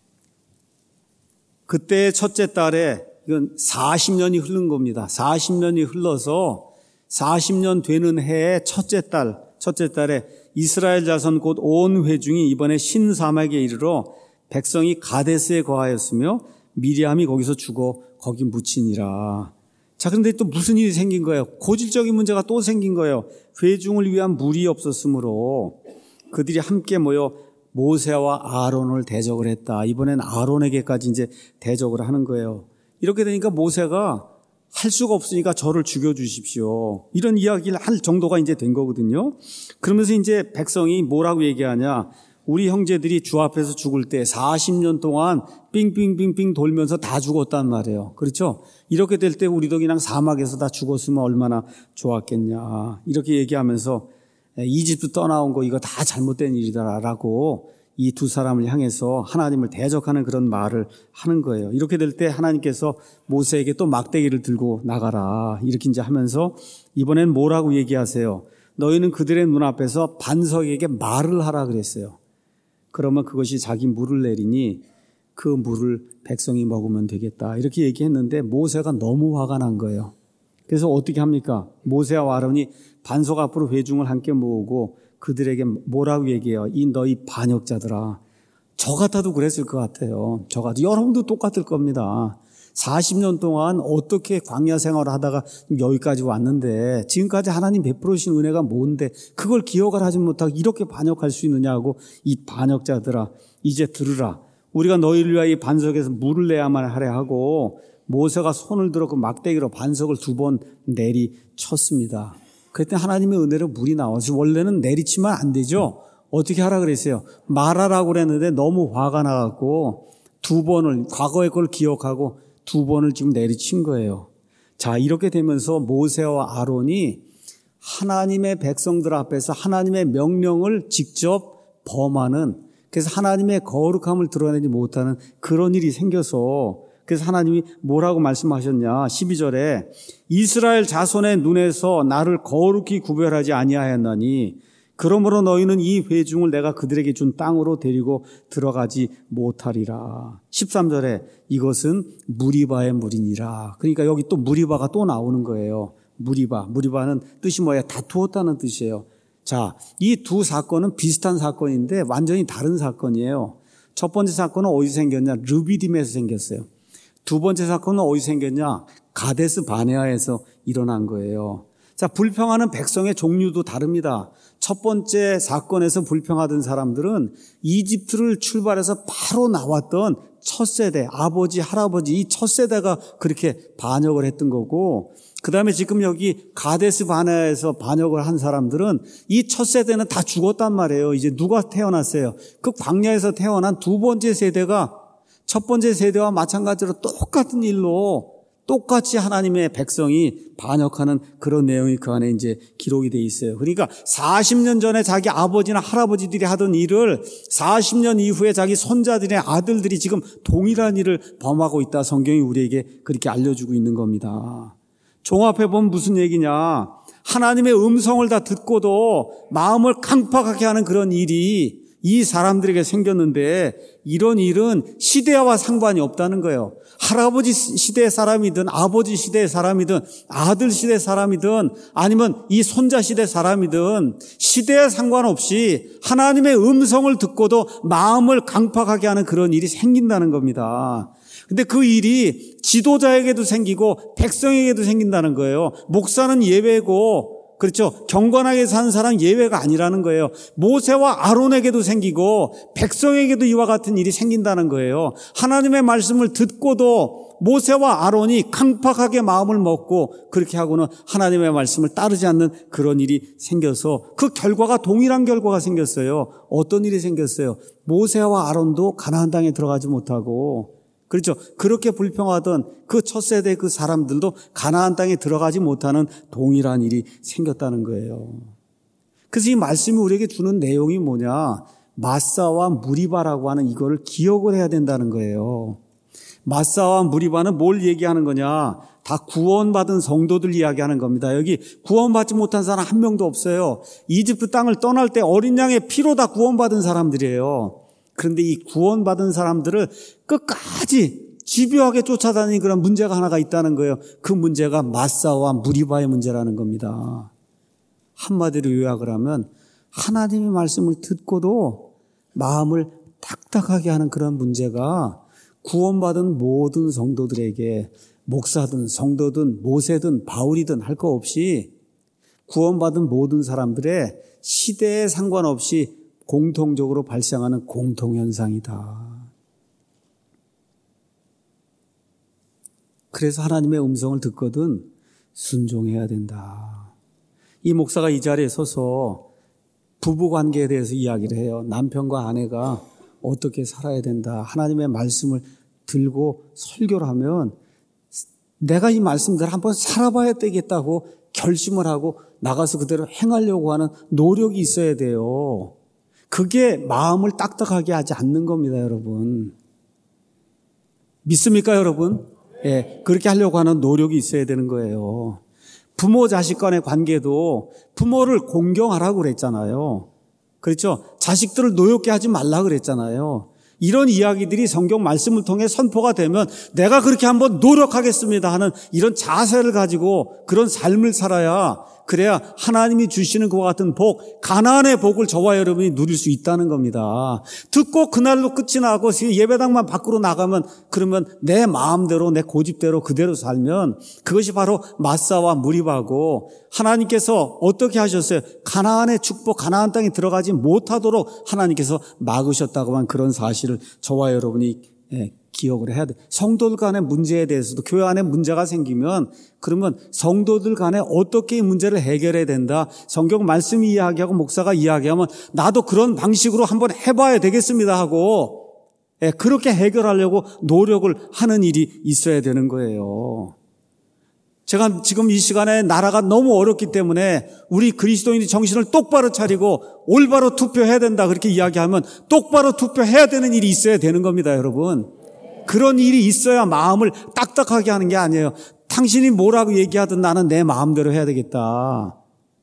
그때 첫째 달에 이건 사십 년이 흐른 겁니다. 사십 년이 흘러서 사십 년 되는 해의 첫째 달, 첫째 달에 이스라엘 자손 곧 온 회중이 이번에 신사막에 이르러 백성이 가데스에 거하였으며 미리암이 거기서 죽어 거기 묻히니라. 자, 그런데 또 무슨 일이 생긴 거예요? 고질적인 문제가 또 생긴 거예요. 회중을 위한 물이 없었으므로 그들이 함께 모여 모세와 아론을 대적을 했다. 이번엔 아론에게까지 이제 대적을 하는 거예요. 이렇게 되니까 모세가 할 수가 없으니까 저를 죽여주십시오. 이런 이야기를 할 정도가 이제 된 거거든요. 그러면서 이제 백성이 뭐라고 얘기하냐. 우리 형제들이 주 앞에서 죽을 때 사십 년 동안 빙빙빙빙 돌면서 다 죽었단 말이에요. 그렇죠? 이렇게 될 때 우리도 그냥 사막에서 다 죽었으면 얼마나 좋았겠냐. 이렇게 얘기하면서 이집트 떠나온 거 이거 다 잘못된 일이다라고 이 두 사람을 향해서 하나님을 대적하는 그런 말을 하는 거예요. 이렇게 될 때 하나님께서 모세에게 또 막대기를 들고 나가라. 이렇게 이제 하면서 이번엔 뭐라고 얘기하세요? 너희는 그들의 눈앞에서 반석에게 말을 하라 그랬어요. 그러면 그것이 자기 물을 내리니 그 물을 백성이 먹으면 되겠다. 이렇게 얘기했는데 모세가 너무 화가 난 거예요. 그래서 어떻게 합니까? 모세와 아론이 반석 앞으로 회중을 함께 모으고 그들에게 뭐라고 얘기해요? 이 너희 반역자들아. 저 같아도 그랬을 것 같아요. 저 같아도. 여러분도 똑같을 겁니다. 사십 년 동안 어떻게 광야 생활을 하다가 여기까지 왔는데 지금까지 하나님 베풀어 주신 은혜가 뭔데 그걸 기억을 하지 못하고 이렇게 반역할 수 있느냐고 이 반역자들아 이제 들으라. 우리가 너희를 위하여 이 반석에서 물을 내야만 하려 하고 모세가 손을 들어 그 막대기로 반석을 두 번 내리쳤습니다. 그때 하나님의 은혜로 물이 나와서 원래는 내리치면 안 되죠. 어떻게 하라 그랬어요? 말하라고 그랬는데 너무 화가 나갖고 두 번을 과거의 걸 기억하고 두 번을 지금 내리친 거예요. 자, 이렇게 되면서 모세와 아론이 하나님의 백성들 앞에서 하나님의 명령을 직접 범하는, 그래서 하나님의 거룩함을 드러내지 못하는 그런 일이 생겨서, 그래서 하나님이 뭐라고 말씀하셨냐? 십이 절에 이스라엘 자손의 눈에서 나를 거룩히 구별하지 아니하였나니 그러므로 너희는 이 회중을 내가 그들에게 준 땅으로 데리고 들어가지 못하리라. 십삼 절에 이것은 무리바의 물이니라. 그러니까 여기 또 무리바가 또 나오는 거예요. 무리바. 무리바는 뜻이 뭐예요? 다투었다는 뜻이에요. 자, 이 두 사건은 비슷한 사건인데 완전히 다른 사건이에요. 첫 번째 사건은 어디서 생겼냐? 르비딤에서 생겼어요. 두 번째 사건은 어디서 생겼냐? 가데스 바네아에서 일어난 거예요. 자, 불평하는 백성의 종류도 다릅니다. 첫 번째 사건에서 불평하던 사람들은 이집트를 출발해서 바로 나왔던 첫 세대, 아버지, 할아버지, 이 첫 세대가 그렇게 반역을 했던 거고, 그 다음에 지금 여기 가데스 바네아에서 반역을 한 사람들은 이 첫 세대는 다 죽었단 말이에요. 이제 누가 태어났어요? 그 광야에서 태어난 두 번째 세대가 첫 번째 세대와 마찬가지로 똑같은 일로 똑같이 하나님의 백성이 반역하는 그런 내용이 그 안에 이제 기록이 돼 있어요. 그러니까 사십 년 전에 자기 아버지나 할아버지들이 하던 일을 사십 년 이후에 자기 손자들의 아들들이 지금 동일한 일을 범하고 있다. 성경이 우리에게 그렇게 알려주고 있는 겁니다. 종합해 보면 무슨 얘기냐? 하나님의 음성을 다 듣고도 마음을 강팍하게 하는 그런 일이 이 사람들에게 생겼는데 이런 일은 시대와 상관이 없다는 거예요. 할아버지 시대의 사람이든 아버지 시대의 사람이든 아들 시대의 사람이든 아니면 이 손자 시대의 사람이든 시대에 상관없이 하나님의 음성을 듣고도 마음을 강팍하게 하는 그런 일이 생긴다는 겁니다. 근데 그 일이 지도자에게도 생기고 백성에게도 생긴다는 거예요. 목사는 예외고, 그렇죠. 경건하게 사는 사람 예외가 아니라는 거예요. 모세와 아론에게도 생기고 백성에게도 이와 같은 일이 생긴다는 거예요. 하나님의 말씀을 듣고도 모세와 아론이 강팍하게 마음을 먹고 그렇게 하고는 하나님의 말씀을 따르지 않는 그런 일이 생겨서 그 결과가 동일한 결과가 생겼어요. 어떤 일이 생겼어요? 모세와 아론도 가나안 땅에 들어가지 못하고, 그렇죠. 그렇게 불평하던 그 첫 세대 그 사람들도 가나안 땅에 들어가지 못하는 동일한 일이 생겼다는 거예요. 그래서 이 말씀이 우리에게 주는 내용이 뭐냐? 마사와 무리바라고 하는 이거를 기억을 해야 된다는 거예요. 마사와 무리바는 뭘 얘기하는 거냐? 다 구원받은 성도들 이야기하는 겁니다. 여기 구원받지 못한 사람 한 명도 없어요. 이집트 땅을 떠날 때 어린 양의 피로 다 구원받은 사람들이에요. 그런데 이 구원받은 사람들을 끝까지 집요하게 쫓아다니는 그런 문제가 하나가 있다는 거예요. 그 문제가 마사와 무리바의 문제라는 겁니다. 한마디로 요약을 하면 하나님의 말씀을 듣고도 마음을 딱딱하게 하는 그런 문제가 구원받은 모든 성도들에게 목사든 성도든 모세든 바울이든 할 거 없이 구원받은 모든 사람들의 시대에 상관없이 공통적으로 발생하는 공통현상이다. 그래서 하나님의 음성을 듣거든 순종해야 된다. 이 목사가 이 자리에 서서 부부관계에 대해서 이야기를 해요. 남편과 아내가 어떻게 살아야 된다. 하나님의 말씀을 들고 설교를 하면 내가 이 말씀대로 한번 살아봐야 되겠다고 결심을 하고 나가서 그대로 행하려고 하는 노력이 있어야 돼요. 그게 마음을 딱딱하게 하지 않는 겁니다, 여러분. 믿습니까, 여러분? 예, 그렇게 하려고 하는 노력이 있어야 되는 거예요. 부모 자식 간의 관계도 부모를 공경하라고 그랬잖아요. 그렇죠? 자식들을 노엽게 하지 말라 그랬잖아요. 이런 이야기들이 성경 말씀을 통해 선포가 되면 내가 그렇게 한번 노력하겠습니다 하는 이런 자세를 가지고 그런 삶을 살아야, 그래야 하나님이 주시는 그와 같은 복, 가나안의 복을 저와 여러분이 누릴 수 있다는 겁니다. 듣고 그날로 끝이 나고 예배당만 밖으로 나가면, 그러면 내 마음대로 내 고집대로 그대로 살면 그것이 바로 마사와 무리바고, 하나님께서 어떻게 하셨어요? 가나안의 축복, 가나안 땅에 들어가지 못하도록 하나님께서 막으셨다고 한 그런 사실을 저와 여러분이 기억을 해야 돼. 성도들 간의 문제에 대해서도, 교회 안에 문제가 생기면 그러면 성도들 간에 어떻게 이 문제를 해결해야 된다. 성경 말씀이 이야기하고 목사가 이야기하면 나도 그런 방식으로 한번 해봐야 되겠습니다 하고, 예, 그렇게 해결하려고 노력을 하는 일이 있어야 되는 거예요. 제가 지금 이 시간에 나라가 너무 어렵기 때문에 우리 그리스도인이 정신을 똑바로 차리고 올바로 투표해야 된다 그렇게 이야기하면 똑바로 투표해야 되는 일이 있어야 되는 겁니다, 여러분. 그런 일이 있어야 마음을 딱딱하게 하는 게 아니에요. 당신이 뭐라고 얘기하든 나는 내 마음대로 해야 되겠다.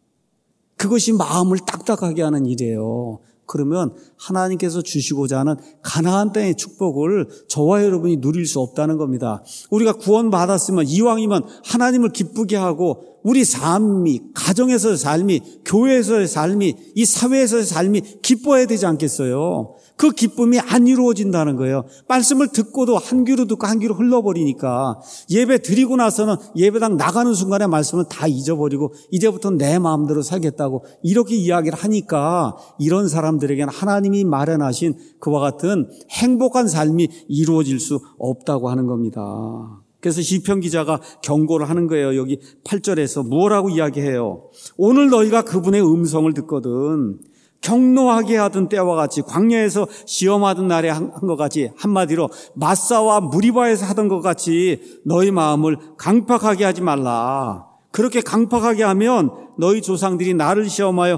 그것이 마음을 딱딱하게 하는 일이에요. 그러면 하나님께서 주시고자 하는 가나안 땅의 축복을 저와 여러분이 누릴 수 없다는 겁니다. 우리가 구원받았으면 이왕이면 하나님을 기쁘게 하고 우리 삶이, 가정에서의 삶이, 교회에서의 삶이, 이 사회에서의 삶이 기뻐야 되지 않겠어요? 그 기쁨이 안 이루어진다는 거예요. 말씀을 듣고도 한 귀로 듣고 한 귀로 흘러버리니까 예배 드리고 나서는 예배당 나가는 순간에 말씀을 다 잊어버리고 이제부터 내 마음대로 살겠다고 이렇게 이야기를 하니까 이런 사람들에게는 하나님이 마련하신 그와 같은 행복한 삶이 이루어질 수 없다고 하는 겁니다. 그래서 시편 기자가 경고를 하는 거예요. 여기 팔 절에서 무엇라고 이야기해요? 오늘 너희가 그분의 음성을 듣거든 경노하게 하던 때와 같이, 광야에서 시험하던 날에 한 것 같이, 한마디로 마사와 무리바에서 하던 것 같이 너희 마음을 강팍하게 하지 말라. 그렇게 강팍하게 하면 너희 조상들이 나를 시험하여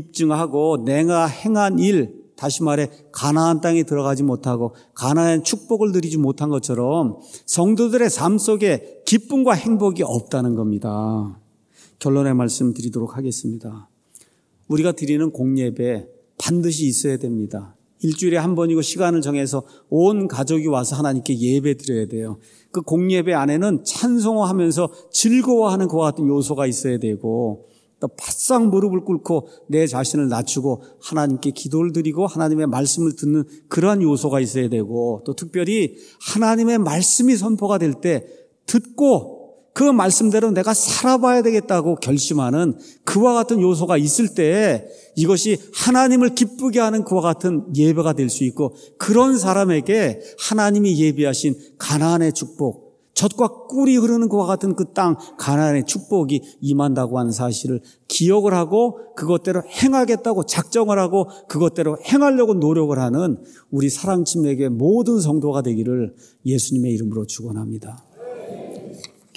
입증하고 내가 행한 일, 다시 말해 가나안 땅에 들어가지 못하고 가나안 축복을 누리지 못한 것처럼 성도들의 삶 속에 기쁨과 행복이 없다는 겁니다. 결론의 말씀 드리도록 하겠습니다. 우리가 드리는 공예배 반드시 있어야 됩니다. 일주일에 한 번이고 시간을 정해서 온 가족이 와서 하나님께 예배 드려야 돼요. 그 공예배 안에는 찬송하면서 즐거워하는 그와 같은 요소가 있어야 되고, 또 바싹 무릎을 꿇고 내 자신을 낮추고 하나님께 기도를 드리고 하나님의 말씀을 듣는 그러한 요소가 있어야 되고, 또 특별히 하나님의 말씀이 선포가 될 때 듣고 그 말씀대로 내가 살아봐야 되겠다고 결심하는 그와 같은 요소가 있을 때 이것이 하나님을 기쁘게 하는 그와 같은 예배가 될 수 있고, 그런 사람에게 하나님이 예비하신 가나안의 축복, 젖과 꿀이 흐르는 그와 같은 그 땅 가나안의 축복이 임한다고 하는 사실을 기억을 하고 그것대로 행하겠다고 작정을 하고 그것대로 행하려고 노력을 하는 우리 사랑침례교회 모든 성도가 되기를 예수님의 이름으로 축원합니다.